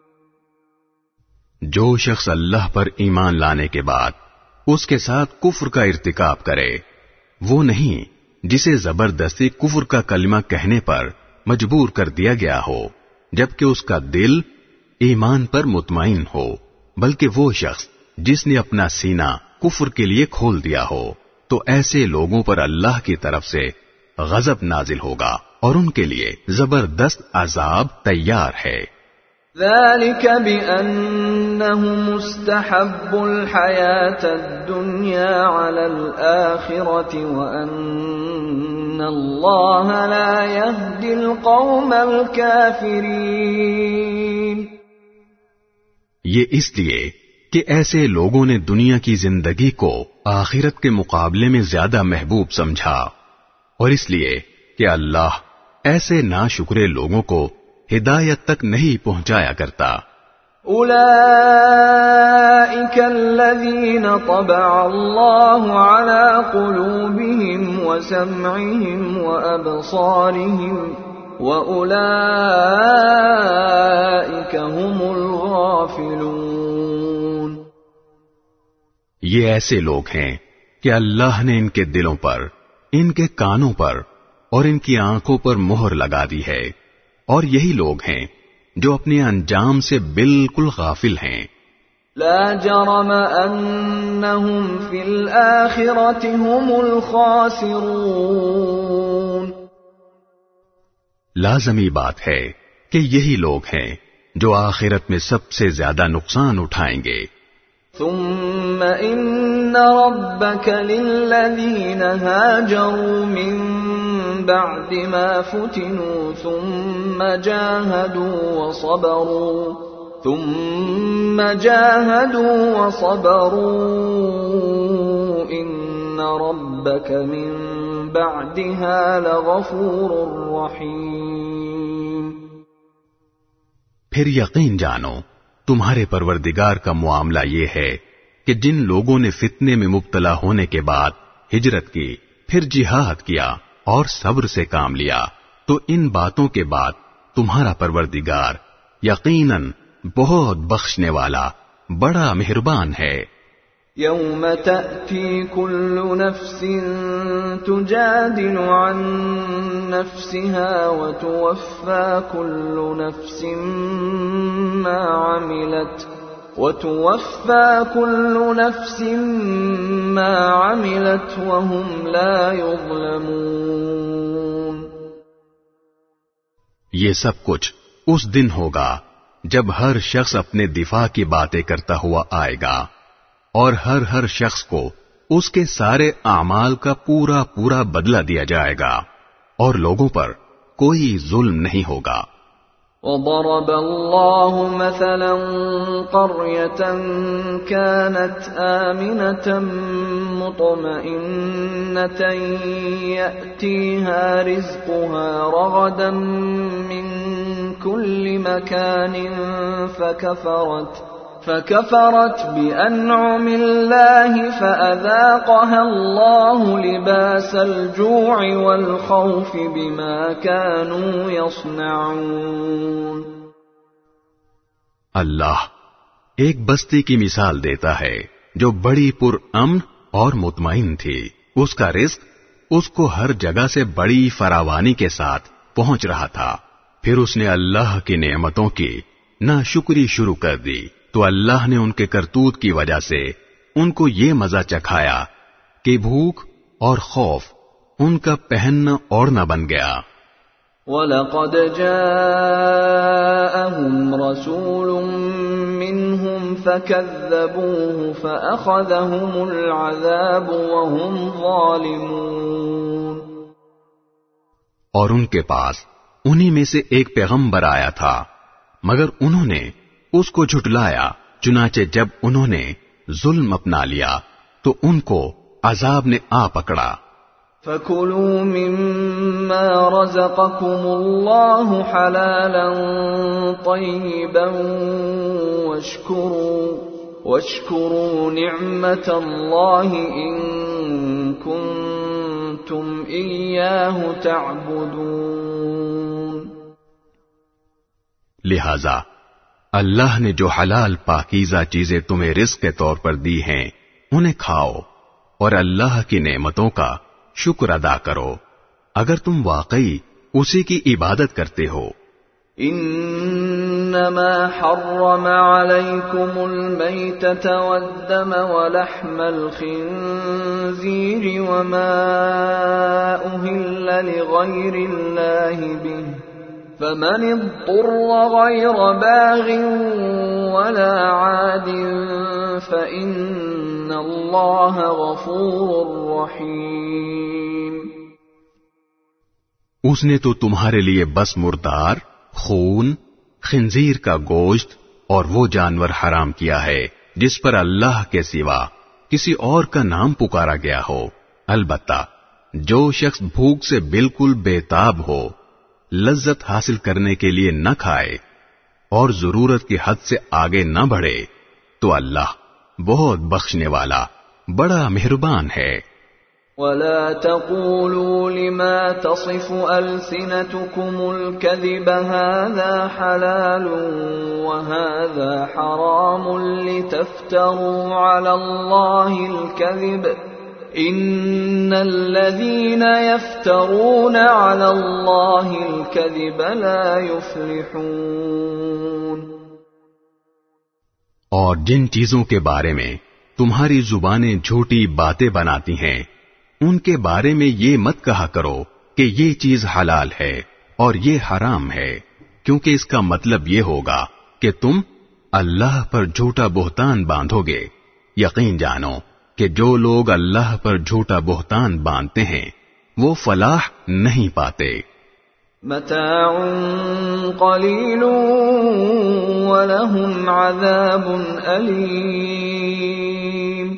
جو شخص اللہ پر ایمان لانے کے بعد اس کے ساتھ کفر کا ارتکاب کرے وہ نہیں جسے زبردستی کفر کا کلمہ کہنے پر مجبور کر دیا گیا ہو جبکہ اس کا دل ایمان پر مطمئن ہو، بلکہ وہ شخص جس نے اپنا سینہ کفر کے لیے کھول دیا ہو تو ایسے لوگوں پر اللہ کی طرف سے غضب نازل ہوگا اور ان کے لیے زبردست عذاب تیار ہے. ذلك بأنهم استحبوا الحياة الدنيا على الآخرة وأن الله لا يهدي القوم الكافرين. یہ اس لیے کہ ایسے لوگوں نے دنیا کی زندگی کو آخرت کے مقابلے میں زیادہ محبوب سمجھا، اور اس لیے کہ اللہ ایسے ناشکرے لوگوں کو ہدایت تک نہیں پہنچایا کرتا. اولئک الذین طبع اللہ علی قلوبہم وسمعہم وابصارہم واولئک هم الغافلون. یہ ایسے لوگ ہیں کہ اللہ نے ان کے دلوں پر، ان کے کانوں پر اور ان کی آنکھوں پر مہر لگا دی ہے، اور یہی لوگ ہیں جو اپنے انجام سے بالکل غافل ہیں. لا جرم انہم فی الآخرۃ هم الخاسرون. لازمی بات ہے کہ یہی لوگ ہیں جو آخرت میں سب سے زیادہ نقصان اٹھائیں گے. ثم ان ربك للذین هاجروا من بعد ما فتنوا ثم جاهدوا وصبروا ان ربك من بعدها لغفور رحیم. پھر یقین جانو تمہارے پروردگار کا معاملہ یہ ہے کہ جن لوگوں نے فتنے میں مبتلا ہونے کے بعد ہجرت کی، پھر جہاد کیا اور صبر سے کام لیا، تو ان باتوں کے بعد تمہارا پروردگار یقیناً بہت بخشنے والا بڑا مہربان ہے. یوم تأتی کل نفس تجادل عن نفسها وتوفى كل نفس ما عملت وهم لا يظلمون. یہ سب کچھ اس دن ہوگا جب ہر شخص اپنے دفاع کی باتیں کرتا ہوا آئے گا اور ہر شخص کو اس کے سارے اعمال کا پورا پورا بدلہ دیا جائے گا اور لوگوں پر کوئی ظلم نہیں ہوگا. وضرب الله مثلا قرية كانت آمنة مطمئنة يأتيها رزقها رغدا من كل مكان فكفرت بأنعم الله فأذاقها الله لباس الجوع والخوف بما كانوا يصنعون. اللہ ایک بستی کی مثال دیتا ہے جو بڑی پر امن اور مطمئن تھی. اس کا رزق اس کو ہر جگہ سے بڑی فراوانی کے ساتھ پہنچ رہا تھا. پھر اس نے اللہ کی نعمتوں کی ناشکری شروع کر دی تو اللہ نے ان کے کرتوت کی وجہ سے ان کو یہ مزہ چکھایا کہ بھوک اور خوف ان کا پہننا اوڑھنا بن گیا. وَلَقَدْ جَاءَهُمْ رَسُولٌ مِّنْهُمْ فَكَذَّبُوهُ فَأَخَذَهُمُ الْعَذَابُ وَهُمْ ظَالِمُونَ. اور ان کے پاس انہی میں سے ایک پیغمبر آیا تھا مگر انہوں نے اس کو جھٹلایا، چنانچہ جب انہوں نے ظلم اپنا لیا تو ان کو عذاب نے آ پکڑا. فَكُلُوا مِمَّا رَزَقَكُمُ اللَّهُ حَلَالًا طَيِّبًا وَاشْكُرُوا نِعْمَةَ اللَّهِ إِن كُنتُمْ إِيَّاهُ تَعْبُدُونَ۔ لہذا اللہ نے جو حلال پاکیزہ چیزیں تمہیں رزق کے طور پر دی ہیں انہیں کھاؤ اور اللہ کی نعمتوں کا شکر ادا کرو اگر تم واقعی اسی کی عبادت کرتے ہو۔ انما حرم عليكم الميتة والدم ولحم الخنزير وما أهل لغير الله به فمن اضطر غير باغ ولا عاد فإن الله غفور رحيم۔ اس نے تو تمہارے لیے بس مردار، خون، خنزیر کا گوشت اور وہ جانور حرام کیا ہے جس پر اللہ کے سوا کسی اور کا نام پکارا گیا ہو، البتہ جو شخص بھوک سے بالکل بےتاب ہو، لذت حاصل کرنے کے لیے نہ کھائے اور ضرورت کی حد سے آگے نہ بڑھے تو اللہ بہت بخشنے والا بڑا مہربان ہے۔ وَلَا تَقُولُوا لِمَا تَصِفُ أَلْسِنَتُكُمُ الْكَذِبَ هَذَا حَلَالٌ وَهَذَا حَرَامٌ لِتَفْتَرُوا عَلَى اللَّهِ الْكَذِبَ إِنَّ الَّذِينَ يَفْتَرُونَ عَلَى اللَّهِ الْكَذِبَ لَا يُفْلِحُونَ۔ اور جن چیزوں کے بارے میں تمہاری زبانیں جھوٹی باتیں بناتی ہیں ان کے بارے میں یہ مت کہا کرو کہ یہ چیز حلال ہے اور یہ حرام ہے، کیونکہ اس کا مطلب یہ ہوگا کہ تم اللہ پر جھوٹا بہتان باندھو گے۔ یقین جانو کہ جو لوگ اللہ پر جھوٹا بہتان باندھتے ہیں وہ فلاح نہیں پاتے۔ متاع قلیل ولہم عذاب علیم۔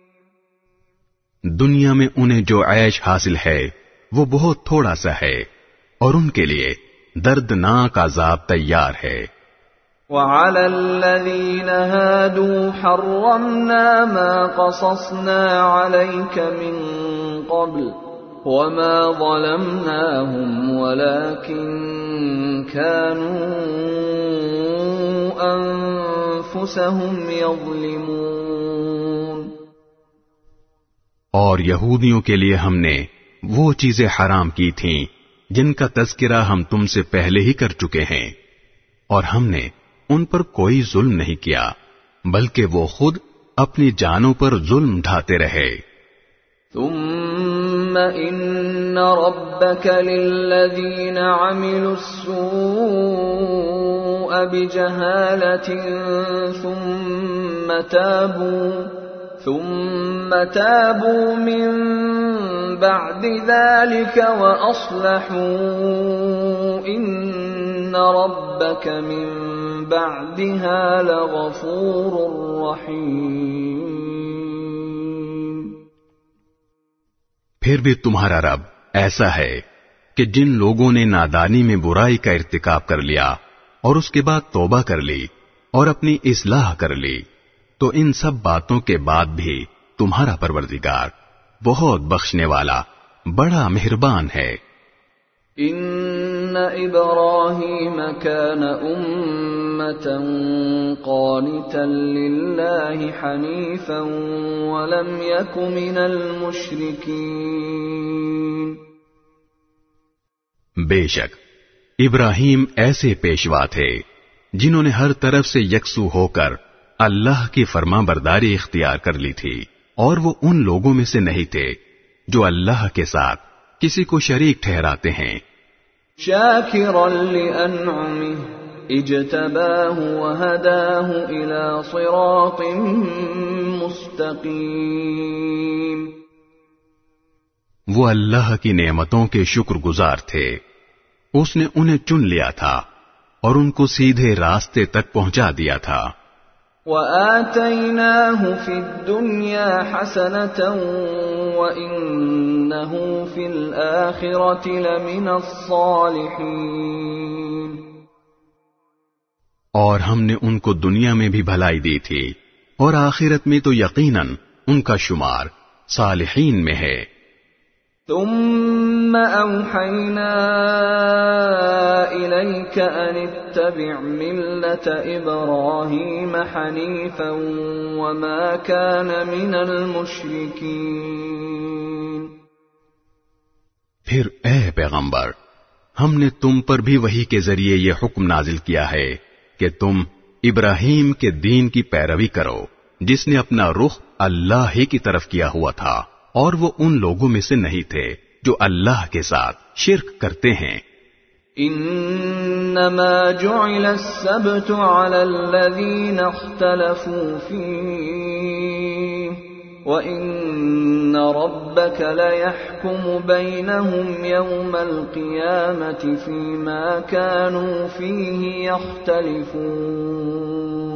دنیا میں انہیں جو عیش حاصل ہے وہ بہت تھوڑا سا ہے اور ان کے لیے دردناک عذاب تیار ہے۔ وَعَلَى الَّذِينَ هَادُوا حَرَّمْنَا مَا قَصَصْنَا عَلَيْكَ مِن قَبْلُ وَمَا ظَلَمْنَاهُمْ وَلَكِن كَانُوا أَنفُسَهُمْ يَظْلِمُونَ۔ اور یہودیوں کے لیے ہم نے وہ چیزیں حرام کی تھیں جن کا تذکرہ ہم تم سے پہلے ہی کر چکے ہیں، اور ہم نے ان پر کوئی ظلم نہیں کیا بلکہ وہ خود اپنی جانوں پر ظلم ڈھاتے رہے۔ ثم ان ربك للذين عملوا السوء بجهالة ثم تابوا من بعد ذلك وأصلحوا إن ربك من بعدها لغفور رحيم۔ پھر بھی تمہارا رب ایسا ہے کہ جن لوگوں نے نادانی میں برائی کا ارتکاب کر لیا اور اس کے بعد توبہ کر لی اور اپنی اصلاح کر لی تو ان سب باتوں کے بعد بھی تمہارا پروردگار بہت بخشنے والا بڑا مہربان ہے۔ ان ابراہیم کان امة قانتا للہ حنیفا ولم یک من المشرکین۔ بے شک ابراہیم ایسے پیشوا تھے جنہوں نے ہر طرف سے یکسو ہو کر اللہ کی فرما برداری اختیار کر لی تھی، اور وہ ان لوگوں میں سے نہیں تھے جو اللہ کے ساتھ کسی کو شریک ٹھہراتے ہیں۔ شاکرا لانعمه اجتباہ وہداہ الى صراط مستقیم۔ وہ اللہ کی نعمتوں کے شکر گزار تھے، اس نے انہیں چن لیا تھا اور ان کو سیدھے راستے تک پہنچا دیا تھا۔ وَآتَيْنَاهُ فِي الدُّنْيَا حَسَنَةً وَإِنَّهُ فِي الْآخِرَةِ لَمِنَ الصَّالِحِينَ. اور ہم نے ان کو دنیا میں بھی بھلائی دی تھی اور آخرت میں تو یقیناً ان کا شمار صالحین میں ہے. ثم أوحينا إليك أن اتبع ملة إبراهيم حنيفا وما كان من المشركين. پھر اے پیغمبر، ہم نے تم پر بھی وحی کے ذریعے یہ حکم نازل کیا ہے کہ تم ابراہیم کے دین کی پیروی کرو جس نے اپنا رخ اللہ ہی کی طرف کیا ہوا تھا، اور وہ ان لوگوں میں سے نہیں تھے جو اللہ کے ساتھ شرک کرتے ہیں. انما جعل السبت على الذين اختلفوا فيه وان ربك ليحكم بينهم يوم القيامة فيما كانوا فيه يختلفون.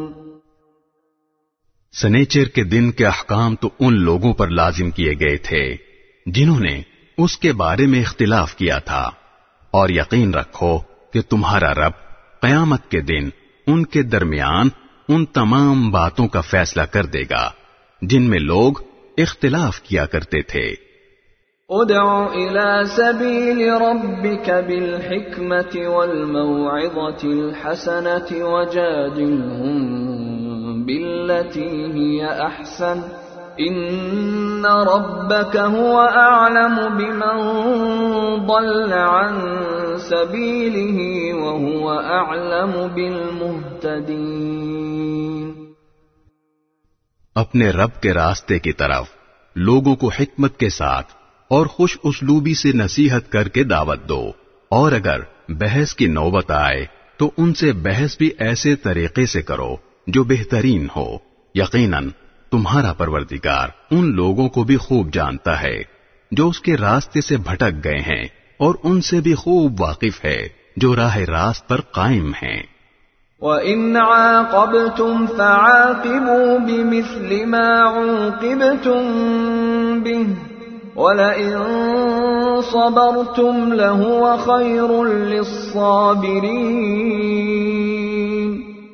سنیچر کے دن کے احکام تو ان لوگوں پر لازم کیے گئے تھے جنہوں نے اس کے بارے میں اختلاف کیا تھا، اور یقین رکھو کہ تمہارا رب قیامت کے دن ان کے درمیان ان تمام باتوں کا فیصلہ کر دے گا جن میں لوگ اختلاف کیا کرتے تھے. ادع الى سبيل ربك بالحكمة والموعظة الحسنة وجادلهم بالتي هي احسن ان ربك هو اعلم بمن ضل عن سبيله وهو اعلم بالمهتدين. اپنے رب کے راستے کی طرف لوگوں کو حکمت کے ساتھ اور خوش اسلوبی سے نصیحت کر کے دعوت دو، اور اگر بحث کی نوبت آئے تو ان سے بحث بھی ایسے طریقے سے کرو جو بہترین ہو. یقیناً تمہارا پروردگار ان لوگوں کو بھی خوب جانتا ہے جو اس کے راستے سے بھٹک گئے ہیں، اور ان سے بھی خوب واقف ہے جو راہ راست پر قائم ہیں. وَإِنْ عَاقَبْتُمْ فَعَاقِبُوا بِمِثْلِ مَا عُوقِبْتُمْ بِهِ وَلَئِنْ صَبَرْتُمْ لَهُوَ خَيْرٌ لِلصَّابِرِينَ.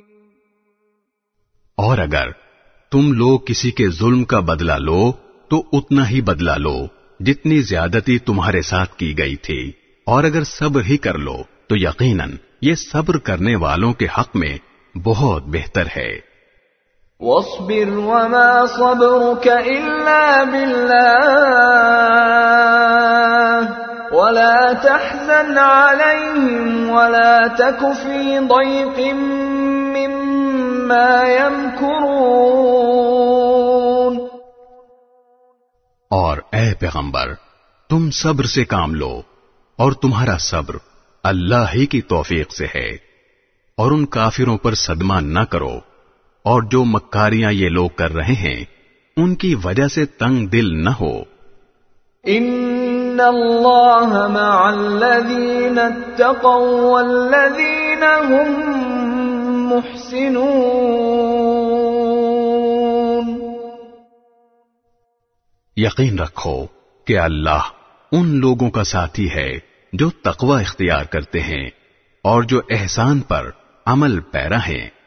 اور اگر تم لوگ کسی کے ظلم کا بدلہ لو تو اتنا ہی بدلہ لو جتنی زیادتی تمہارے ساتھ کی گئی تھی، اور اگر صبر ہی کر لو تو یقیناً یہ صبر کرنے والوں کے حق میں بہت بہتر ہے. وَاصْبِرْ وَمَا صَبْرُكَ إِلَّا بِاللَّهِ وَلَا تَحْزَنْ عَلَيْهِمْ وَلَا تَكُ فِي ضَيْقٍ مِّمَّا يَمْكُرُونَ. اور اے پیغمبر، تم صبر سے کام لو، اور تمہارا صبر اللہ ہی کی توفیق سے ہے، اور ان کافروں پر صدمہ نہ کرو، اور جو مکاریاں یہ لوگ کر رہے ہیں ان کی وجہ سے تنگ دل نہ ہو. ان اللہ مع الذین اتقوا والذین هم محسنون. یقین رکھو کہ اللہ ان لوگوں کا ساتھی ہے جو تقوی اختیار کرتے ہیں اور جو احسان پر عمل پیرا ہیں.